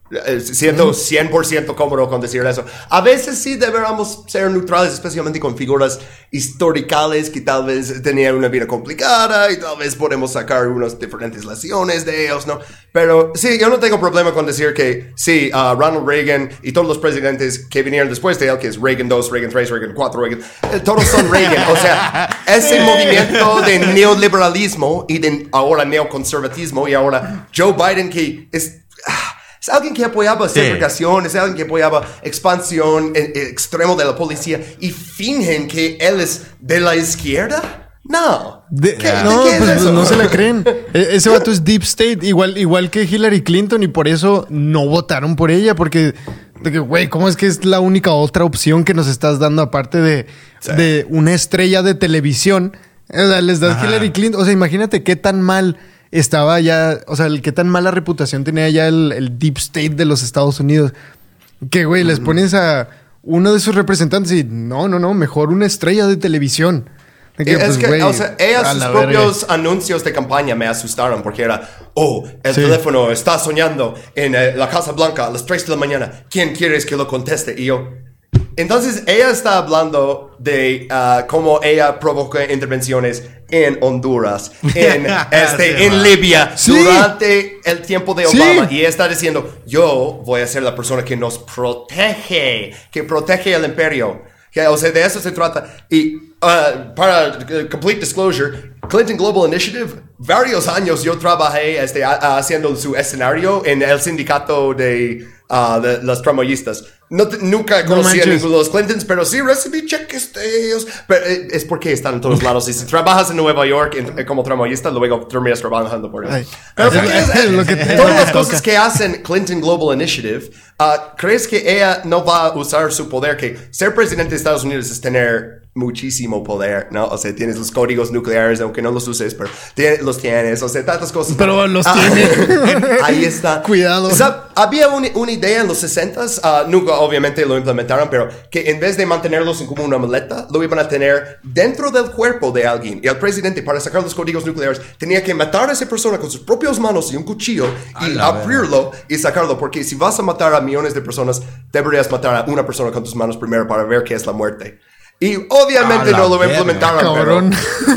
Siento cien por ciento cómodo con decir eso. A veces sí deberíamos ser neutrales, especialmente con figuras históricas que tal vez tenían una vida complicada y tal vez podemos sacar unas diferentes lecciones de ellos, ¿no? Pero sí, yo no tengo problema con decir que sí, uh, Ronald Reagan y todos los presidentes que vinieron después de él, que es Reagan dos, Reagan tres, Reagan cuatro, Reagan, eh, todos son Reagan. O sea, ese movimiento de neoliberalismo y de ahora neoconservatismo y ahora Joe Biden que es... Ah, es alguien que apoyaba segregación, sí. Es alguien que apoyaba expansión en, en extremo de la policía y fingen que él es de la izquierda. No. De, ¿Qué, no, ¿de qué pues, es eso? No se la creen. E- ese vato es Deep State, igual, igual que Hillary Clinton, y por eso no votaron por ella, porque, güey, ¿cómo es que es la única otra opción que nos estás dando aparte de, sí. de una estrella de televisión? O sea, les das Ajá. Hillary Clinton. O sea, imagínate qué tan mal estaba ya, o sea, el qué tan mala reputación tenía ya el, el Deep State de los Estados Unidos. Que, güey, mm. les pones a uno de sus representantes y no, no, no, mejor una estrella de televisión. De que, es pues, que, wey, o sea, ella, sus propios verga. anuncios de campaña me asustaron porque era, oh, el sí. teléfono está soñando en eh, la Casa Blanca a las tres de la mañana. ¿Quién quieres que lo conteste? Y yo... Entonces, ella está hablando de uh, cómo ella provoca intervenciones en Honduras, en, este, en Libia, sí. durante el tiempo de Obama. Sí. Y ella está diciendo, yo voy a ser la persona que nos protege, que protege el imperio. Que, o sea, de eso se trata. Y uh, para uh, complete disclosure, Clinton Global Initiative, varios años yo trabajé este, a, a, haciendo su escenario en el sindicato de, uh, de los tramoyistas. No te, nunca conocí no a ninguno de los Clintons, pero sí recibí cheques de ellos. Pero eh, es porque están en todos lados. Y si trabajas en Nueva York en, como tramoyista, luego terminas trabajando por ellos. Pero porque es, es, lo que te todas las cosas que hacen Clinton Global Initiative, uh, ¿crees que ella no va a usar su poder? Que ser presidente de Estados Unidos es tener muchísimo poder, ¿no? O sea, tienes los códigos nucleares, aunque no los uses, pero tiene, los tienes, o sea, tantas cosas. Pero los ah, tienes. Ahí está. Cuidado. O sea, había un, una idea en los sesentas, uh, nunca obviamente lo implementaron, pero que en vez de mantenerlos en como una maleta, lo iban a tener dentro del cuerpo de alguien. Y el presidente, para sacar los códigos nucleares, tenía que matar a esa persona con sus propias manos y un cuchillo y abrirlo verdad. y sacarlo, porque si vas a matar a millones de personas, deberías matar a una persona con tus manos primero para ver qué es la muerte. Y obviamente no lo implementaron, cabrón.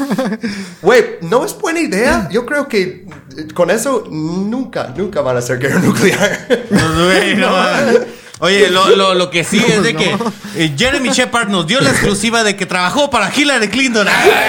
Güey, no es buena idea. Yo creo que con eso nunca, nunca van a hacer guerra nuclear. No, güey, no. Oye, lo, lo, lo que sí es de que eh, Jeremy Shepard nos dio la exclusiva de que trabajó para Hillary Clinton.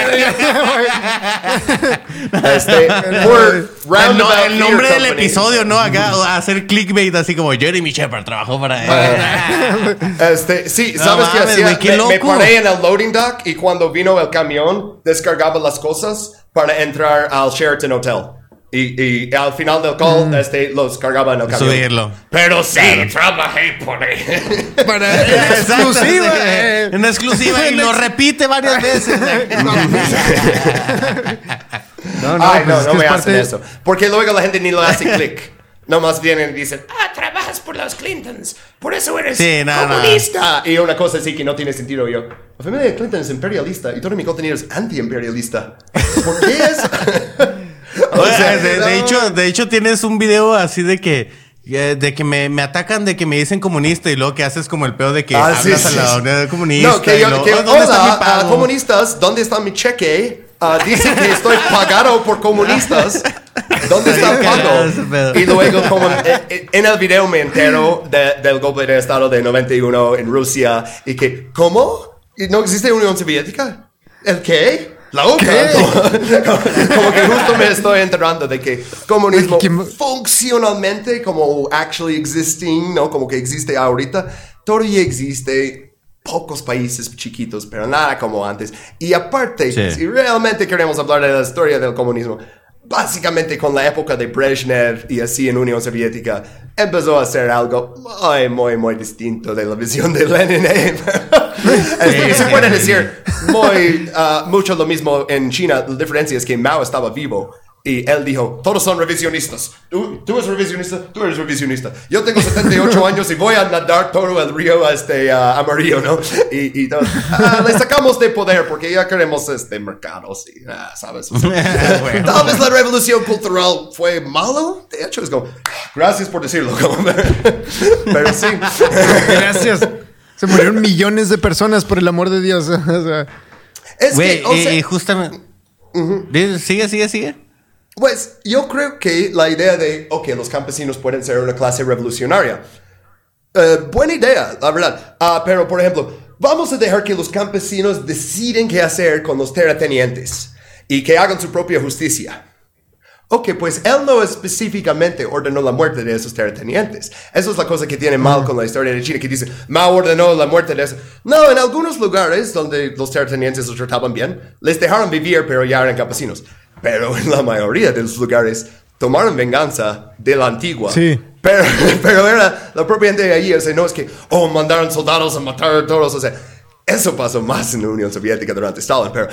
este, el, no, el nombre del company. episodio, ¿no? Acá hacer clickbait así como Jeremy Shepard trabajó para él. este, sí, ¿sabes no, qué hacía? Wey, qué me, me paré en el loading dock y cuando vino el camión descargaba las cosas para entrar al Sheraton Hotel. Y, y al final del call, mm. este, los cargaba en el camión. Subirlo. Pero sí, claro. Trabajé por él. Para exclusiva. Eh. En exclusiva. Y lo repite varias veces. no, no, Ay, no, pues no me hacen eso. Porque luego la gente ni lo hace clic. Nomás vienen y dicen, ah, trabajas por los Clintons. Por eso eres sí, no, comunista. No. Y una cosa así que no tiene sentido. Yo, la familia de Clinton es imperialista. Y todo mi contenido es anti-imperialista. ¿Por qué es...? O sea, de, de hecho, de hecho tienes un video así de que de que me, me atacan de que me dicen comunista y luego que haces como el pedo de que ah, hablas sí, sí, a la unidad comunista. No, que yo, luego, que, oh, ¿dónde hola, está mi pago? Uh, comunistas, ¿dónde está mi cheque? Uh, dicen que estoy pagado por comunistas. ¿Dónde está el pago? Y luego, como en, en el video me entero de, del golpe de estado de noventa y uno en Rusia y que, ¿cómo? ¿No existe Unión Soviética? ¿El qué? La U C A. Como, como que justo me estoy enterando de que comunismo funcionalmente, como actually existing, ¿no? Como que existe ahorita, todavía existe pocos países chiquitos, pero nada como antes. Y aparte, sí. si realmente queremos hablar de la historia del comunismo, básicamente con la época de Brezhnev y así en Unión Soviética, empezó a ser algo muy, muy, muy distinto de la visión de Lenin. ¿eh? Este, se puede decir muy, uh, mucho lo mismo en China. La diferencia es que Mao estaba vivo Y él dijo, todos son revisionistas. Tú, tú eres revisionista, tú eres revisionista. Yo tengo setenta y ocho años y voy a nadar todo el río este, uh, amarillo, ¿no? Y, y uh, le sacamos de poder porque ya queremos este, mercados y, uh, ¿sabes? O sea, bueno. Tal vez la revolución cultural fue malo. De hecho, es como, gracias por decirlo. Pero sí. Gracias. Se murieron millones de personas, por el amor de Dios. O sea. Es Wey, que, o sea, eh, justamente... Uh-huh. Sigue, sigue, sigue. Pues yo creo que la idea de, ok, los campesinos pueden ser una clase revolucionaria. Uh, buena idea, la verdad. Uh, pero, por ejemplo, vamos a dejar que los campesinos deciden qué hacer con los terratenientes y que hagan su propia justicia. Ok, pues él no específicamente ordenó la muerte de esos terratenientes. Eso es la cosa que tiene mal con la historia de China, que dice, Mao ordenó la muerte de esos. No, en algunos lugares donde los terratenientes los trataban bien, les dejaron vivir, pero ya eran campesinos. Pero en la mayoría de los lugares tomaron venganza de la antigua. Sí. Pero, pero era la propia gente de allí. O sea, no es que, oh, mandaron soldados a matar a todos. O sea, eso pasó más en la Unión Soviética durante Stalin. Pero,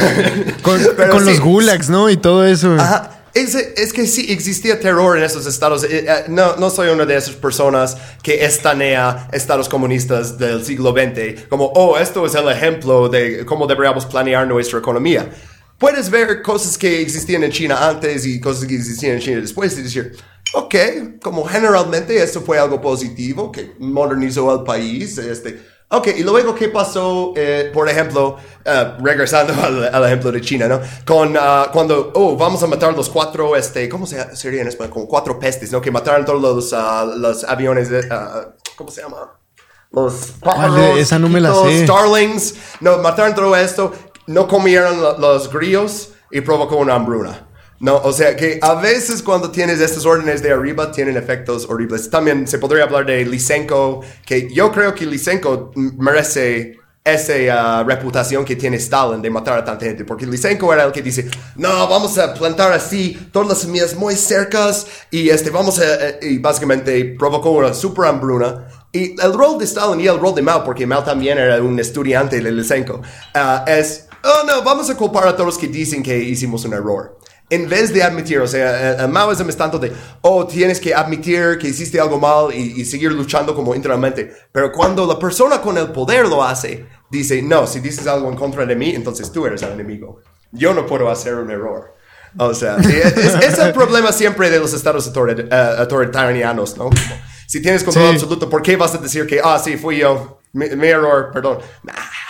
con pero con sí, los gulags, ¿no? Y todo eso. Ajá. Es, es que sí, existía terror en esos estados. No, no soy una de esas personas que estanea estados comunistas del siglo veinte. Como, oh, esto es el ejemplo de cómo deberíamos planear nuestra economía. Puedes ver cosas que existían en China antes y cosas que existían en China después y decir, ok, como generalmente esto fue algo positivo, que modernizó el país. Este, ok, y luego, ¿qué pasó? Eh, por ejemplo, uh, regresando al, al ejemplo de China, ¿no? Con, uh, cuando, oh, vamos a matar los cuatro, este, ¿cómo se sería en español? Como cuatro pestes, ¿no? Que mataron todos los, uh, los aviones, de, uh, ¿cómo se llama? Los pájaros, vale, esa no me la sé. Starlings, no, mataron todo esto. No comieron lo, los grillos y provocó una hambruna. No, o sea que a veces cuando tienes estas órdenes de arriba tienen efectos horribles. También se podría hablar de Lysenko, que yo creo que Lysenko merece esa uh, reputación que tiene Stalin de matar a tanta gente, porque Lysenko era el que dice, no, vamos a plantar así todas las semillas muy cercas y este, vamos a, uh, y básicamente provocó una super hambruna. Y el rol de Stalin y el rol de Mao, porque Mao también era un estudiante de Lysenko, uh, es, oh no, vamos a culpar a todos los que dicen que hicimos un error. En vez de admitir, o sea, uh, Maoismo es tanto de, oh, tienes que admitir que hiciste algo mal y, y seguir luchando como internamente. Pero cuando la persona con el poder lo hace, dice, no, si dices algo en contra de mí, entonces tú eres el enemigo. Yo no puedo hacer un error. O sea, es, es el problema siempre de los estados autorit- uh, autoritarianos, ¿no? Como, si tienes control sí. absoluto, ¿por qué vas a decir que, ah, sí, fui yo, mi, mi error, perdón? Nah.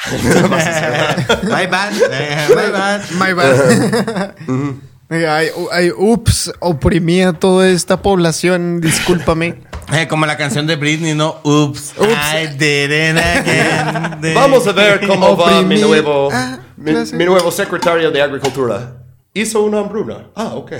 My bad, my bad, my bad. Uh-huh. Ay, ay, ups, oprimí a toda esta población, discúlpame. Eh, como la canción de Britney, ¿no? Ups, Ups. I did it again. Vamos a ver cómo oprimí. va mi nuevo, ah, mi, mi nuevo secretario de Agricultura. Hizo una hambruna. Ah, ok.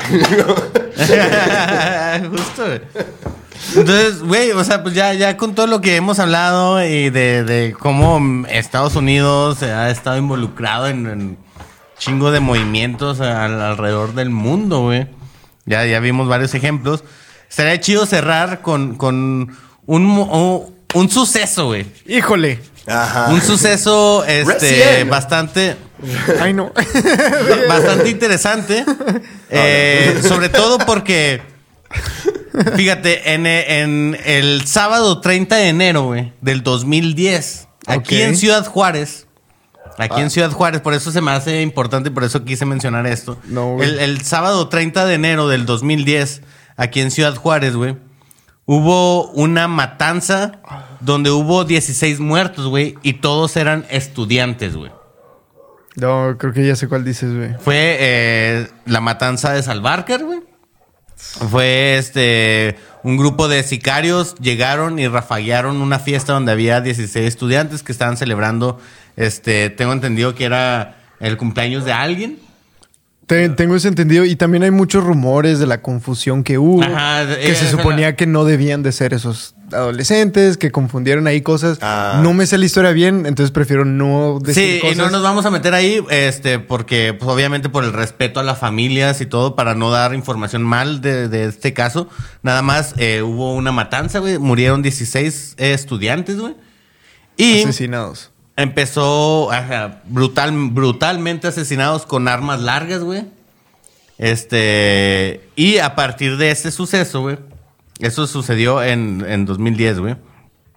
Justo. Entonces, güey, o sea, pues ya, ya con todo lo que hemos hablado y de, de cómo Estados Unidos ha estado involucrado en, en chingo de movimientos al, alrededor del mundo, güey. Ya, ya vimos varios ejemplos. Estaría chido cerrar con, con un, un, un suceso, güey. Híjole. Ajá. Un suceso este, bastante... Ay, no. Bastante interesante. Eh, sobre todo porque... Fíjate, en, en el sábado treinta de enero, güey, del dos mil diez, aquí okay. en Ciudad Juárez, aquí ah. en Ciudad Juárez, por eso se me hace importante y por eso quise mencionar esto. No, el, el sábado treinta de enero del dos mil diez, aquí en Ciudad Juárez, güey, hubo una matanza donde hubo dieciséis muertos, güey, y todos eran estudiantes, güey. No, creo que ya sé cuál dices, güey. Fue eh, la matanza de Salvarcar, güey. Fue este un grupo de sicarios llegaron y rafaguearon una fiesta donde había dieciséis estudiantes que estaban celebrando, este, tengo entendido que era el cumpleaños de alguien. Te, tengo ese entendido y también hay muchos rumores de la confusión que hubo. Ajá, que eh, se suponía la... que no debían de ser esos adolescentes, que confundieron ahí cosas. Ah. No me sé la historia bien, entonces prefiero no decir sí, cosas. Sí, y no nos vamos a meter ahí, este, porque pues, obviamente por el respeto a las familias y todo, para no dar información mal de, de este caso. Nada más eh, hubo una matanza, güey. Murieron dieciséis eh, estudiantes, güey. Y asesinados. Empezó ajá, brutal, brutalmente asesinados con armas largas, güey. Este, y a partir de este suceso, güey, eso sucedió en, en dos mil diez, güey.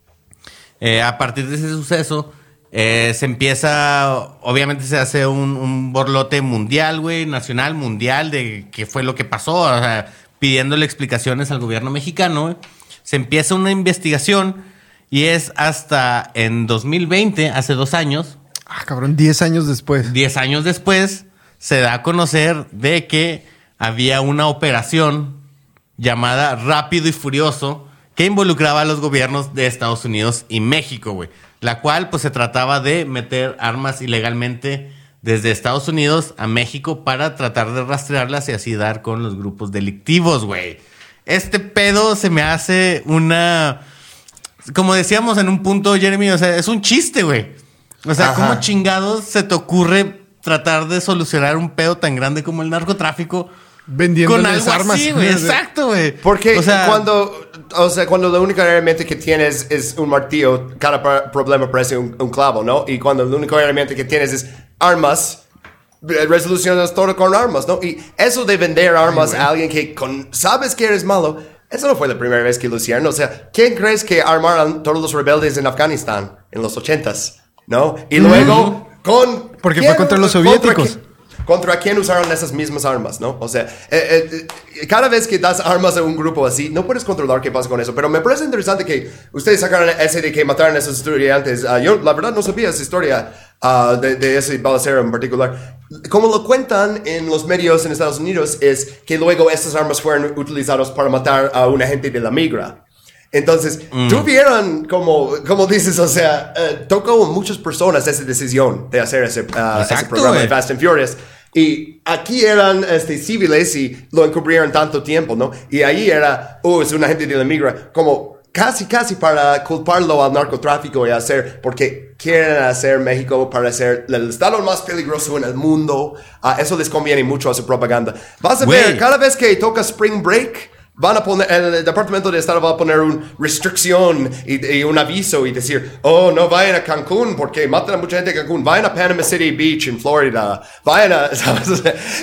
Eh, a partir de ese suceso, eh, se empieza, obviamente se hace un, un borlote mundial, güey, nacional, mundial, de qué fue lo que pasó, o sea, pidiéndole explicaciones al gobierno mexicano, güey. Se empieza una investigación y es hasta en dos mil veinte, hace dos años. Ah, cabrón, diez años después. Diez años después, se da a conocer de que había una operación llamada Rápido y Furioso que involucraba a los gobiernos de Estados Unidos y México, güey. La cual, pues, se trataba de meter armas ilegalmente desde Estados Unidos a México para tratar de rastrearlas y así dar con los grupos delictivos, güey. Este pedo se me hace una... Como decíamos en un punto, Jeremy, o sea, es un chiste, güey. O sea, Ajá. ¿cómo chingados se te ocurre tratar de solucionar un pedo tan grande como el narcotráfico Vendiéndoles con algo armas. así, güey? Exacto, güey. Porque o sea, cuando, o sea, cuando lo único realmente que tienes es un martillo, cada pa- problema parece un, un clavo, ¿no? Y cuando lo único realmente que tienes es armas, resolucionas todo con armas, ¿no? Y eso de vender armas Ay, a alguien que con, sabes que eres malo, eso no fue la primera vez que lo hicieron. O sea, ¿quién crees que armaron todos los rebeldes en Afganistán en los ochentas? ¿No? Y luego, mm-hmm. con... Porque fue contra los soviéticos. Contra, ¿Contra quién usaron esas mismas armas, no? O sea, eh, eh, cada vez que das armas a un grupo así, no puedes controlar qué pasa con eso. Pero me parece interesante que ustedes sacaron ese de que mataron a esos estudiantes. Uh, yo, la verdad, no sabía esa historia uh, de, de ese balacero en particular. Como lo cuentan en los medios en Estados Unidos, es que luego estas armas fueron utilizadas para matar a un agente de la migra. Entonces, mm. tuvieron, como, como dices, o sea, uh, tocó a muchas personas esa decisión de hacer ese, uh, Exacto, ese programa wey. de Fast and Furious. Y aquí eran este, civiles y lo encubrieron tanto tiempo, ¿no? Y ahí era, oh, es un agente de la migra, como casi, casi para culparlo al narcotráfico y hacer, porque quieren hacer México para ser el estado más peligroso en el mundo. Uh, eso les conviene mucho a su propaganda. Vas a Wey. ver, cada vez que toca Spring Break, van a poner, el Departamento de Estado va a poner una restricción y, y un aviso y decir, oh, no vayan a Cancún porque matan a mucha gente en Cancún. Vayan a Panama City Beach en Florida. Vayan a... ¿sabes?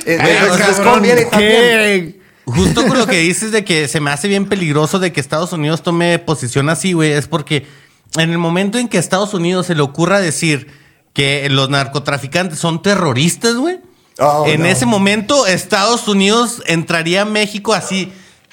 Les conviene también. Justo con lo que dices de que se me hace bien peligroso de que Estados Unidos tome posición así, güey, es porque en el momento en que a Estados Unidos se le ocurra decir que los narcotraficantes son terroristas, güey, oh, en no. ese momento Estados Unidos entraría a México así...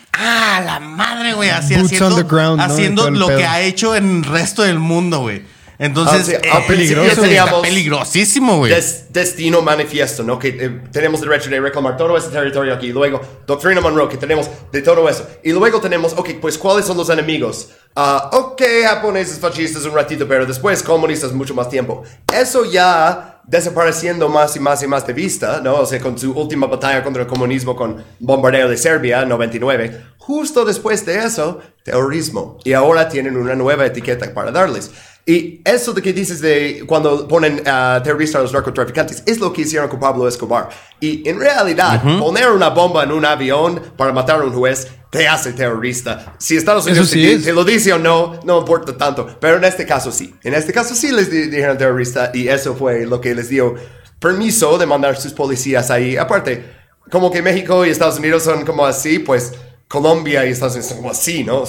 Ah, la madre, güey. Así Boots haciendo, ground, haciendo ¿no? lo pedo. que ha hecho en el resto del mundo, güey. Entonces, ah, sí, eh, al peligroso, está peligrosísimo, güey. Des, destino manifiesto, ¿no? Que eh, tenemos derecho de reclamar todo ese territorio aquí. Luego, Doctrina Monroe, que tenemos de todo eso. Y luego tenemos, ok, pues, ¿cuáles son los enemigos? Uh, ok, japoneses, fascistas un ratito, pero después comunistas mucho más tiempo. Eso ya desapareciendo más y más y más de vista, ¿no? O sea, con su última batalla contra el comunismo con bombardeo de Serbia, noventa y nueve. Justo después de eso, terrorismo. Y ahora tienen una nueva etiqueta para darles. Y eso de que dices de cuando ponen uh, terroristas a los narcotraficantes es lo que hicieron con Pablo Escobar. Y en realidad, uh-huh. poner una bomba en un avión para matar a un juez te hace terrorista. Si Estados Unidos sí te, te lo dice o no, no importa tanto. Pero en este caso sí. En este caso sí les di- dijeron terrorista y eso fue lo que les dio permiso de mandar sus policías ahí. Aparte, como que México y Estados Unidos son como así, pues... Colombia y Estados Unidos son como así, ¿no?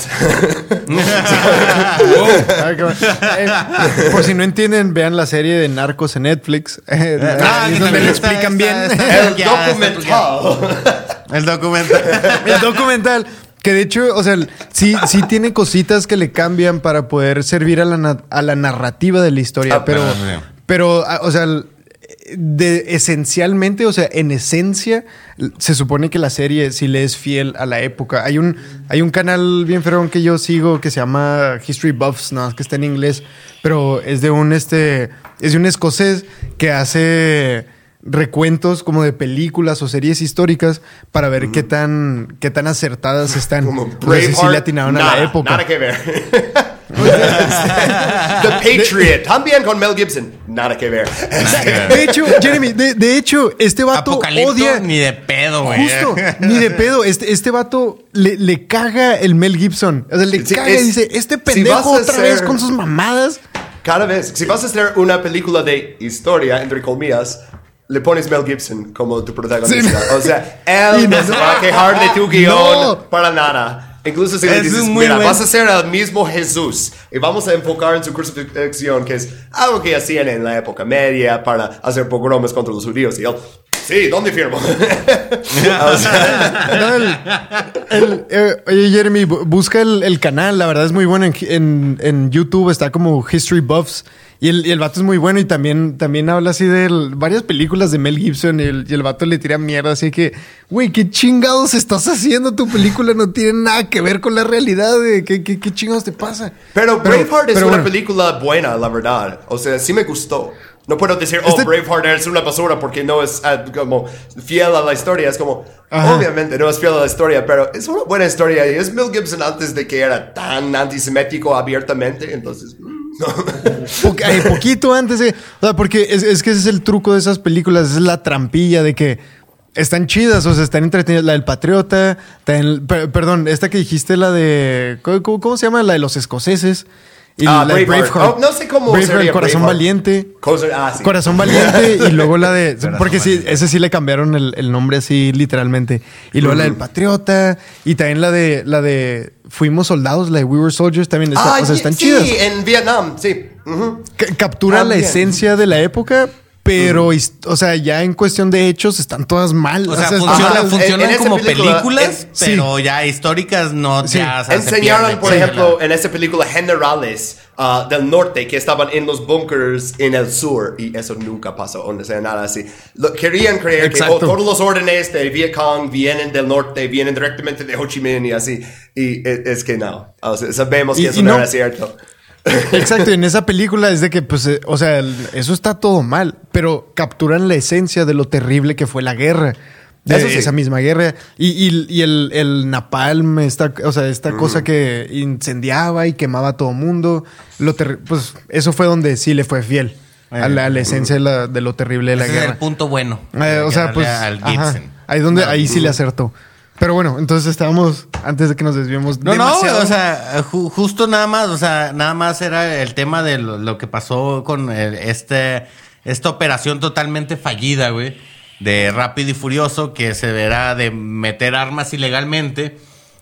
Por si no entienden, vean la serie de Narcos en Netflix. Eh, ah, es donde lo explican bien. El documental. El documental. El documental. Que de hecho, o sea, sí, sí tiene cositas que le cambian para poder servir a la, na- a la narrativa de la historia. Ah, pero, pero, pero, o sea... De, esencialmente, o sea, en esencia, se supone que la serie sí le es fiel a la época. Hay un, hay un canal bien ferón que yo sigo que se llama History Buffs, no, que está en inglés, pero es de un este, es de un escocés que hace recuentos como de películas o series históricas para ver mm. qué tan, qué tan acertadas están. Como no sé si le atinaron nada, a la época. Nada que ver. The Patriot, también con Mel Gibson, nada que ver. De hecho, Jeremy, de, de hecho, este vato odia... Ni de pedo, güey. Justo, ni de pedo. Este, este vato le, le caga el Mel Gibson. O sea, le sí, caga es, y dice, este pendejo si otra ser, vez con sus mamadas. Cada vez, si vas a hacer una película de historia, entre comillas, le pones Mel Gibson como tu protagonista. Sí. O sea, él no se va a quejar de tu guión No. para nada. Incluso si Eso le dices, es muy mira, bueno. vas a ser el mismo Jesús y vamos a enfocar en su crucifixión, que es algo que hacían en la época media para hacer pogromes contra los judíos. Y él, sí, ¿dónde firmo? O sea, No, el- el- eh, oye, Jeremy, bu- busca el, el canal. La verdad es muy bueno. En, en, en YouTube está como History Buffs. Y el, y el vato es muy bueno. Y también, también habla así de el- varias películas de Mel Gibson. Y el, y el vato le tira mierda. Así que, güey, ¿qué chingados estás haciendo? Tu película no tiene nada que ver con la realidad. Güey. ¿Qué, qué, qué chingados te pasa? pero Braveheart es pero una bueno. película buena, la verdad. O sea, sí me gustó. No puedo decir, oh, Este- Braveheart es una basura porque no es ah, como fiel a la historia. Es como, Ajá. obviamente no es fiel a la historia, pero es una buena historia. Y es Mel Gibson antes de que era tan antisemético abiertamente. Entonces, mm, no. Po- ay, poquito antes de... O sea, porque es, es que ese es el truco de esas películas. Es la trampilla de que están chidas, o sea, están entretenidas. La del Patriota, también- per- perdón, esta que dijiste, la de... ¿Cómo, cómo- cómo se llama? La de los escoceses. Y Ah, la de Braveheart. Oh, no sé cómo Braveheart, sería Corazón Braveheart. Valiente. Cosa- ah, sí. Corazón Valiente y luego la de... Corazón porque sí, Valiente. ese sí le cambiaron el, el nombre así literalmente. Y luego la del Patriota y también la de... La de Fuimos Soldados, la de We Were Soldiers también. Está, Ah, o sea, están sí, chidas. en Vietnam, sí. Ujú. Ca- captura También. la esencia de la época, pero, his- o sea, ya en cuestión de hechos están todas mal. O sea, están funciona- todas- funcionan en esa como película, películas, es- sí. pero ya históricas no. Sí. Ya, o sea, se Enseñaron, pierde, por sí, ejemplo, la- en esa película generales ah, del norte que estaban en los bunkers en el sur y eso nunca pasó, o sea, nada así. Lo- querían creer Exacto. que oh, todos los órdenes de Viet Cong vienen del norte, vienen directamente de Ho Chi Minh y así. Y es, es que no. O sea, sabemos que Y- eso y no no- era cierto. Exacto, y en esa película es de que, pues, eh, o sea, el- eso está todo mal, pero capturan la esencia de lo terrible que fue la guerra. De Eso sí. esa misma guerra. Y, y- y el, el napalm, esta, o sea, esta cosa que incendiaba y quemaba a todo mundo. Lo terri- pues eso fue donde sí le fue fiel a la, a la esencia de, la- de lo terrible de la Ese es guerra. el punto bueno. Eh, Hay o que sea, darle pues. al ajá. Gibson. Ahí donde, No, ahí sí le acertó. Pero bueno, entonces estábamos, antes de que nos desviemos. No, demasiado. no, o sea, ju- justo nada más, o sea, nada más era el tema de lo, lo que pasó con el- este, esta operación totalmente fallida, güey, de Rápido y Furioso, que se verá de meter armas ilegalmente,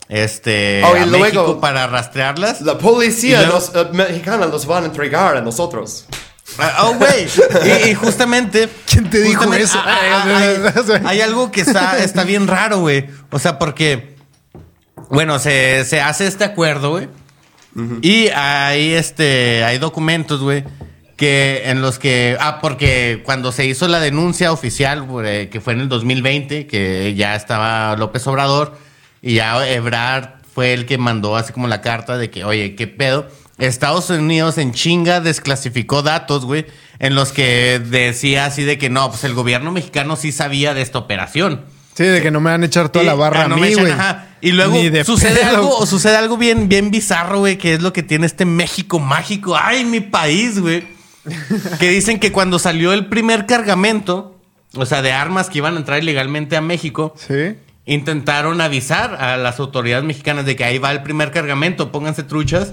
este, Oh, y a luego- México para rastrearlas. La policía Y luego- nos- eh, mexicana los van a entregar a nosotros. Ah, oh, güey. Y, y justamente. ¿Quién te dijo justamente, eso? ah, ah, hay, hay algo que está, está bien raro, güey. O sea, porque. Bueno, se, se hace este acuerdo, güey. Y hay este. Hay documentos, güey. Que en los que. Ah, porque cuando se hizo la denuncia oficial, güey, que fue en el dos mil veinte, que ya estaba López Obrador. Y ya Ebrard fue el que mandó así como la carta de que, oye, ¿qué pedo? Estados Unidos en chinga desclasificó datos, güey, en los que decía así de que no, pues el gobierno mexicano sí sabía de esta operación. Sí, de que no me van a echar toda Y- la barra ah, no a me mí, echan, güey. ajá. Y luego Ni de sucede pedo. algo, o sucede algo bien, bien bizarro, güey, que es lo que tiene este México mágico. Ay, mi país, güey. Que dicen que cuando salió el primer cargamento, o sea, de armas que iban a entrar ilegalmente a México, Sí. intentaron avisar a las autoridades mexicanas de que ahí va el primer cargamento, pónganse truchas.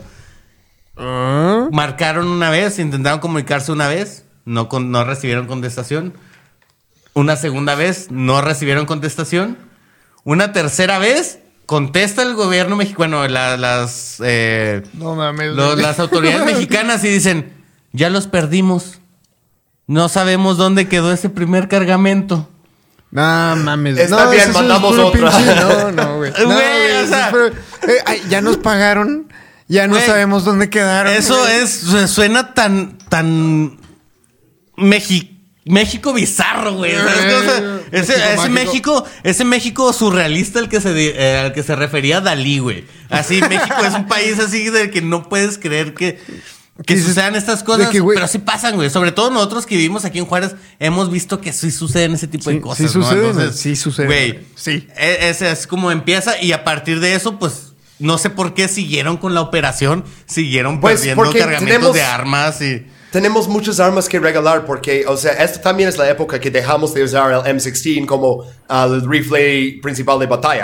Ah. Marcaron una vez, intentaron comunicarse una vez, no, con- no recibieron contestación. Una segunda vez, no recibieron contestación. Una tercera vez, contesta el gobierno mexicano, la- las, eh, No mames. lo- güey. las autoridades mexicanas y dicen, ya los perdimos. No sabemos dónde quedó ese primer cargamento. No mames. Está no, bien, eso es mandamos puro otra. pinche- No, no, güey. No, Güey, güey, o eso sea- es puro- eh, ay, ya nos pagaron. Ya no Güey, sabemos dónde quedaron. Eso güey. es, su- suena tan, tan Mexi- México bizarro, güey. O sea, es que, o sea, Eh, ese, México ese mágico. México, ese México surrealista al que se di- eh, al que se refería Dalí, güey. Así, México es un país así del que no puedes creer que, que Dices, sucedan estas de cosas, que, güey- pero sí pasan, güey. Sobre todo nosotros que vivimos aquí en Juárez, hemos visto que sí suceden ese tipo Sí, de cosas. sí ¿no? suceden, Entonces, sí suceden, Güey, güey. Sí. e- ese es como empieza y a partir de eso, pues, no sé por qué siguieron con la operación, siguieron Pues, perdiendo porque cargamentos tenemos- de armas y... Tenemos muchas armas que regalar porque, o sea, esto también es la época que dejamos de usar el M dieciséis como ah, el rifle principal de batalla.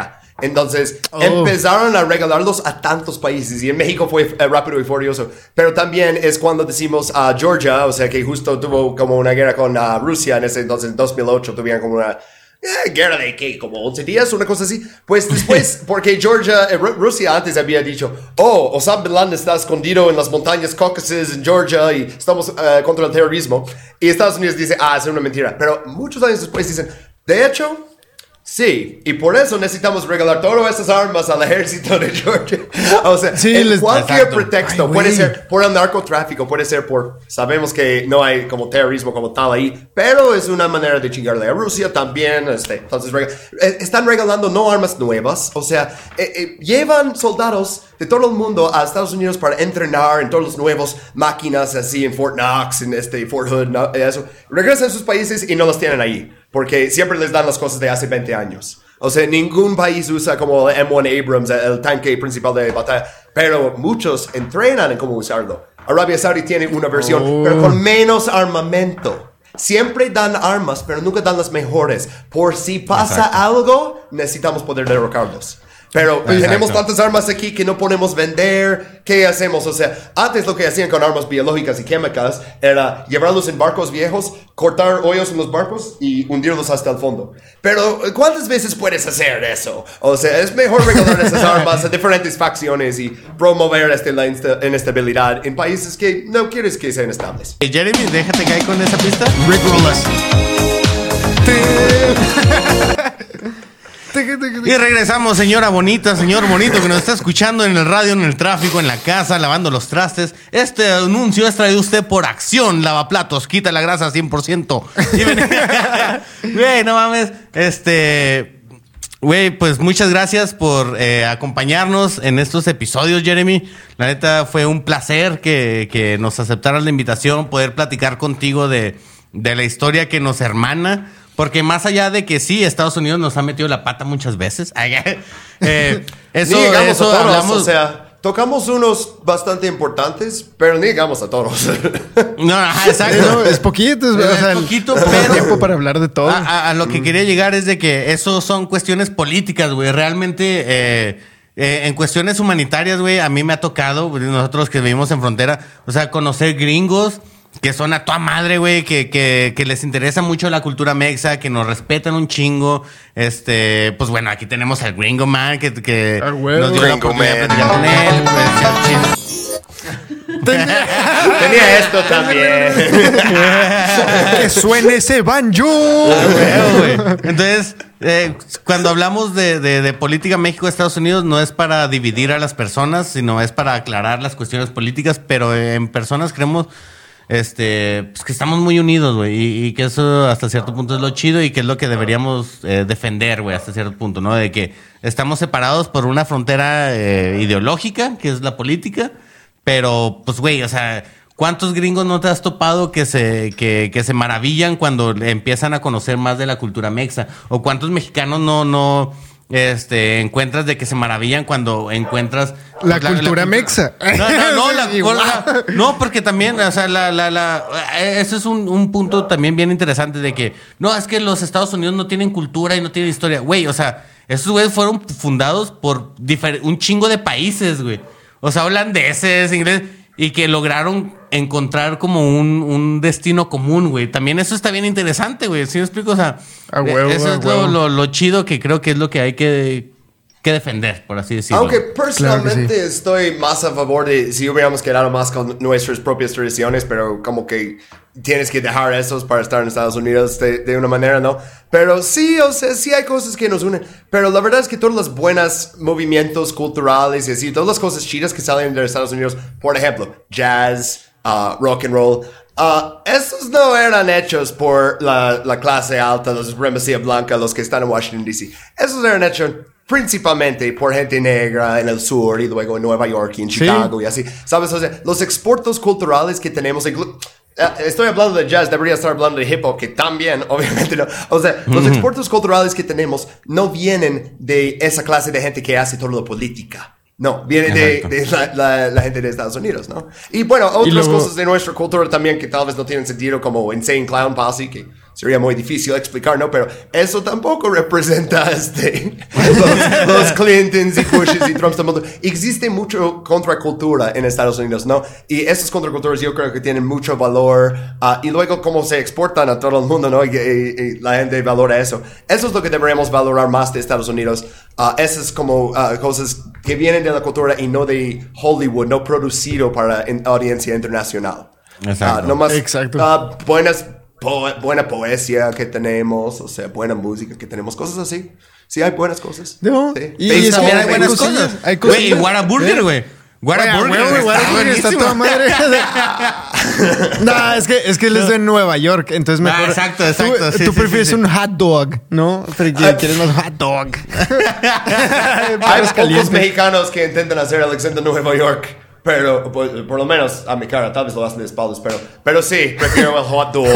Entonces Oh. empezaron a regalarlos a tantos países y en México fue eh, rápido y furioso. Pero también es cuando decimos a Georgia, o sea que justo tuvo como una guerra con uh, Rusia en ese entonces, en dos mil ocho, tuvieron como una eh, guerra de ¿qué? Como once días, una cosa así. Pues después, porque Georgia, eh, Ru- Rusia antes había dicho, oh, Osama Bin Laden está escondido en las montañas Caucasus en Georgia y estamos uh, contra el terrorismo. Y Estados Unidos dice, ah, es una mentira. Pero muchos años después dicen, de hecho... Sí, y por eso necesitamos regalar todas esas armas al ejército de Georgia. O sea, Sí, en les- cualquier exacto. pretexto, Ay, puede güey. ser por el narcotráfico, puede ser por... Sabemos que no hay como terrorismo como tal ahí, pero es una manera de chingarle a Rusia también. Este, entonces, rega- eh, están regalando no armas nuevas, o sea, eh, eh, llevan soldados de todo el mundo a Estados Unidos para entrenar en todos los nuevos máquinas así en Fort Knox, en este Fort Hood, no, eso. Regresan a sus países y no los tienen ahí. Porque siempre les dan las cosas de hace veinte años. O sea, ningún país usa como el M uno Abrams, el tanque principal de batalla. Pero muchos entrenan en cómo usarlo. Arabia Saudí tiene una versión, Oh. pero con menos armamento. Siempre dan armas, pero nunca dan las mejores. Por si pasa Exacto. algo, necesitamos poder derrocarlos. Pero Exacto. tenemos tantas armas aquí que no podemos vender. ¿Qué hacemos? O sea, antes lo que hacían con armas biológicas y químicas era llevarlos en barcos viejos, cortar hoyos en los barcos y hundirlos hasta el fondo. Pero ¿cuántas veces puedes hacer eso? O sea, es mejor regalar esas armas a diferentes facciones y promover este, la insta- inestabilidad en países que no quieres que sean estables. Eh, Jeremy, déjate caer con esa pista. Rick Rollins. Y regresamos, señora bonita, señor bonito que nos está escuchando en el radio, en el tráfico, en la casa, lavando los trastes. Este anuncio es traído usted por Acción Lavaplatos. Quita la grasa cien por ciento. Y ven- Güey, no mames. Este... Güey, pues muchas gracias por eh, acompañarnos en estos episodios, Jeremy. La neta fue un placer que, que nos aceptaras la invitación, poder platicar contigo de, de la historia que nos hermana. Porque más allá de que sí, Estados Unidos nos ha metido la pata muchas veces. eh, eso, Ni llegamos eso a todos, hablamos. o sea, tocamos unos bastante importantes, pero ni llegamos a todos. No, ajá, exacto. No, es poquito, es, Es o sea, poquito, no hay pero- tiempo para hablar de todo. A, a- a lo que quería llegar es de que eso son cuestiones políticas, güey. Realmente, eh, eh, en cuestiones humanitarias, güey, a mí me ha tocado, güey, nosotros que vivimos en frontera, o sea, conocer gringos que son a toda madre, güey, que, que, que les interesa mucho la cultura mexa, que nos respetan un chingo. Este, pues bueno, aquí tenemos al Gringo Man, que, que Ah, güey. nos dio la Gringo oportunidad de Man. platicar con él. Pues, chido. Tenía esto también. ¡Que suene ese banjo! Creo, güey. Entonces, eh, cuando hablamos de, de- de política México-Estados Unidos, no es para dividir a las personas, sino es para aclarar las cuestiones políticas, pero en personas creemos este, pues, que estamos muy unidos, güey, y, y que eso hasta cierto punto es lo chido y que es lo que deberíamos eh, defender, güey, hasta cierto punto, ¿no? De que estamos separados por una frontera eh, ideológica, que es la política, pero, pues, güey, o sea... ¿Cuántos gringos no te has topado que se, que, que se maravillan cuando empiezan a conocer más de la cultura mexa? ¿O cuántos mexicanos no, no este, encuentras de que se maravillan cuando encuentras... La cultura mexa. No, no, no, la- Sí, guau. la- no, porque también, o sea, la, la, la, eso es un, un punto también bien interesante de que, no, es que los Estados Unidos no tienen cultura y no tienen historia. Güey, o sea, esos güeyes fueron fundados por difer- un chingo de países, güey. O sea, holandeses, ingleses... Y que lograron encontrar como un, un destino común, güey. También eso está bien interesante, güey. ¿Sí me explico? O sea, A huevo, eso a es lo, huevo. lo, lo chido que creo que es lo que hay que, que defender, por así decirlo. Aunque personalmente Claro que estoy más a favor de si hubiéramos quedado más con nuestras propias tradiciones, pero como que tienes que dejar esos para estar en Estados Unidos de, de una manera, ¿no? Pero sí, o sea, sí hay cosas que nos unen. Pero la verdad es que todos los buenos movimientos culturales y así, todas las cosas chidas que salen de Estados Unidos, por ejemplo, jazz, uh, rock and roll, uh, esos no eran hechos por la, la clase alta, los supremacía blanca, los que están en Washington, D C. Esos eran hechos principalmente por gente negra en el sur y luego en Nueva York y en Chicago y así. ¿Sabes? O sea, los exportos culturales que tenemos, inclu- eh, estoy hablando de jazz, debería estar hablando de hip hop, que también, obviamente no. O sea, los exportos culturales que tenemos no vienen de esa clase de gente que hace todo lo política. No, viene de, Exacto. de la, la- la gente de Estados Unidos, ¿no? Y bueno, otras luego- cosas de nuestra cultura también que tal vez no tienen sentido, como Insane Clown Posse, que sería muy difícil explicar, ¿no? Pero eso tampoco representa este, los, los Clintons y Bushes y Trumps del mundo. Existe mucho contracultura en Estados Unidos, ¿no? Y esas contraculturas yo creo que tienen mucho valor. Uh, y luego cómo se exportan a todo el mundo, ¿no? Y, y, y la gente valora eso. Eso es lo que deberíamos valorar más de Estados Unidos. Uh, esas como uh, cosas que vienen de la cultura y no de Hollywood, no producido para in, audiencia internacional. Exacto. Uh, no más, Exacto. Uh, buenas, po buena poesía que tenemos, o sea, buena música que tenemos, cosas así. Sí, hay buenas cosas. No, sí. y, Facebook, y es que También hay buenas cosillas, cosas. hay Güey, cosillas. y Whataburger, güey. Whataburger. Güey, güey, está Whataburger está buenísimo. toda madre. No, es que, es que él es de Nueva York, entonces Ah, mejor. exacto, exacto, Tú, sí, tú sí, prefieres sí, sí. un hot dog, ¿no? Pero Ah, quieres más hot dog. Hay Perros pocos calientes. mexicanos que intentan hacer el accent de Nueva York. Pero, por, por lo menos a mi cara, tal vez lo hacen de espaldas, pero, pero sí, prefiero el hot dog.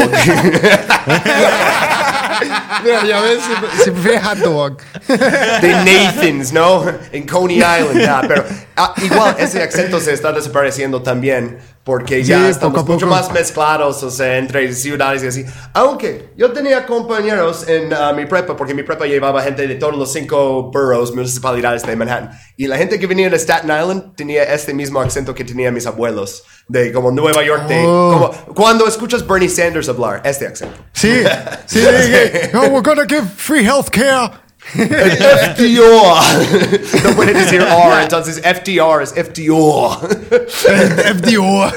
Mira, ya ves, si, si prefiere hot dog. De Nathan's, ¿no? En Coney Island, ya. Pero ah, igual, ese acento se está desapareciendo también. Porque ya Sí, estamos poco a mucho poco. más mezclados, o sea, entre ciudades y así. Aunque yo tenía compañeros en uh, mi prepa, porque mi prepa llevaba gente de todos los cinco boroughs, municipalidades de Manhattan. Y la gente que venía de Staten Island tenía este mismo acento que tenían mis abuelos. De como Nueva York, de Oh. como cuando escuchas Bernie Sanders hablar, este acento. Sí, sí, de que, oh, we're gonna give free healthcare. F D R. No puede decir R, entonces F D R es F D R. F D O.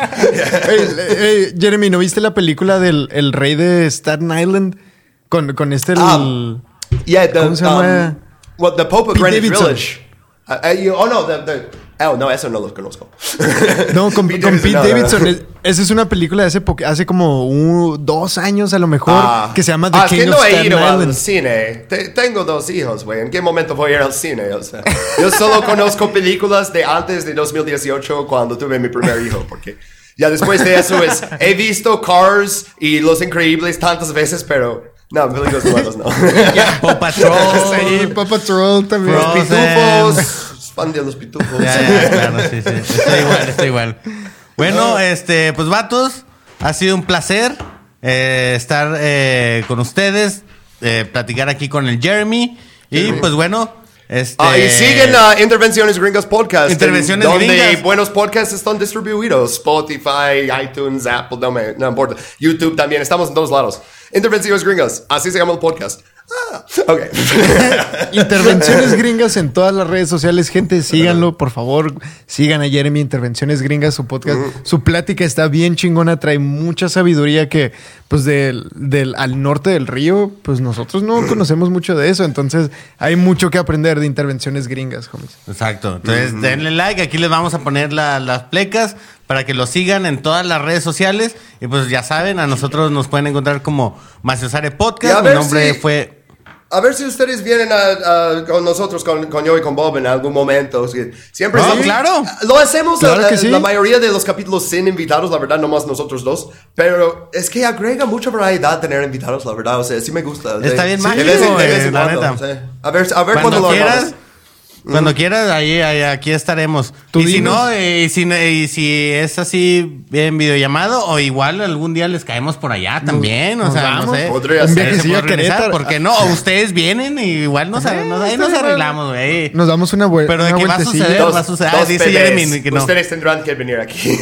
Hey, hey, Jeremy, ¿no viste la película del el rey de Staten Island? Con, con este... El, Um, Yeah, the, ¿Cómo se llama? um, well, the Pope of Pete Greenwich Davidson. Village. Uh, uh, you- oh, no, the, the, oh, no, eso no lo conozco. no, con, Pete con Pete no, no, no. Davidson. Es- esa es una película de hace, po- hace como un- dos años a lo mejor, Ah. que se llama The Ah, es King que of no he Staten ido al Island. cine. Te- tengo dos hijos, güey. ¿En qué momento voy a ir al cine? O sea, yo solo conozco películas de antes de dos mil dieciocho cuando tuve mi primer hijo, porque ya después de eso es, he visto Cars y Los Increíbles tantas veces, pero no, películas nuevas no. Paw Patrol. Sí, Paw Patrol también. Los Frozen. pitufos, fan de los pitufos. Ya, ya, claro, sí, sí. Estoy igual, estoy igual. Bueno, este, pues vatos, ha sido un placer eh, estar eh, con ustedes, eh, platicar aquí con el Jeremy. Y pues bueno, este. Ah, y siguen a Intervenciones Gringas Podcast. Intervenciones en donde Gringas. buenos podcasts están distribuidos. Spotify, iTunes, Apple, no me no importa. YouTube también. Estamos en todos lados. Intervenciones Gringas. Así se llama el podcast. Ah, ok. Intervenciones Gringas en todas las redes sociales. Gente, síganlo, por favor. Sigan a Jeremy, Intervenciones Gringas, su podcast. Su plática está bien chingona, trae mucha sabiduría que, pues, del, del al norte del río, pues nosotros no conocemos mucho de eso. Entonces, hay mucho que aprender de Intervenciones Gringas, homies. Exacto. Entonces, denle like. Aquí les vamos a poner la- las plecas para que lo sigan en todas las redes sociales. Y pues ya saben, a nosotros nos pueden encontrar como Maciosare Y Podcast. a Mi ver nombre si- fue. A ver si ustedes vienen a, a- con nosotros, con, con yo y con Bob en algún momento. Sí, siempre Ah, estamos- claro. Lo hacemos Claro la, que sí. la mayoría de los capítulos sin invitados, la verdad, nomás nosotros dos. Pero es que agrega mucha variedad tener invitados, la verdad. O sea, sí me gusta. Está De- bien sí, mágico, de vez en- de güey, vez en la cuando, neta. sí. A ver, a ver Cuando cuándo lo quieras, hagamos. cuando quieras, ahí, ahí- aquí estaremos. Tú Y si dinos. no, eh, y si, y si es así en videollamado, o igual algún día les caemos por allá también. O nos sea, vamos. no sé. Podría Un ser. viajecillo Se puede a organizar, Querétaro. ¿por qué no? O ustedes vienen y igual nos, Eh, nos- ahí está nos bien, arreglamos, güey. Nos damos una, vue- Pero de una que va a vueltecilla. suceder. Dos, va a suceder. dos Ah, dice bebés. Jeremy que no. Ustedes tendrán que venir aquí.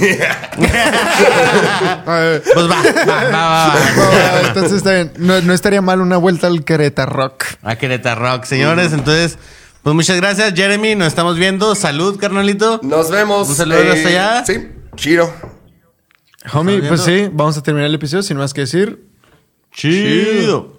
A ver. Pues va, va, va, va, va. No, entonces está bien. No, no estaría mal una vuelta al Querétaro Rock. A Querétaro Rock, señores. Entonces, pues muchas gracias, Jeremy. Nos estamos viendo. Salud, carnalito. Nos vemos. Un saludo hasta allá. Sí, chido. Homie, ¿Estás pues sí, vamos a terminar el episodio sin más que decir. Chido.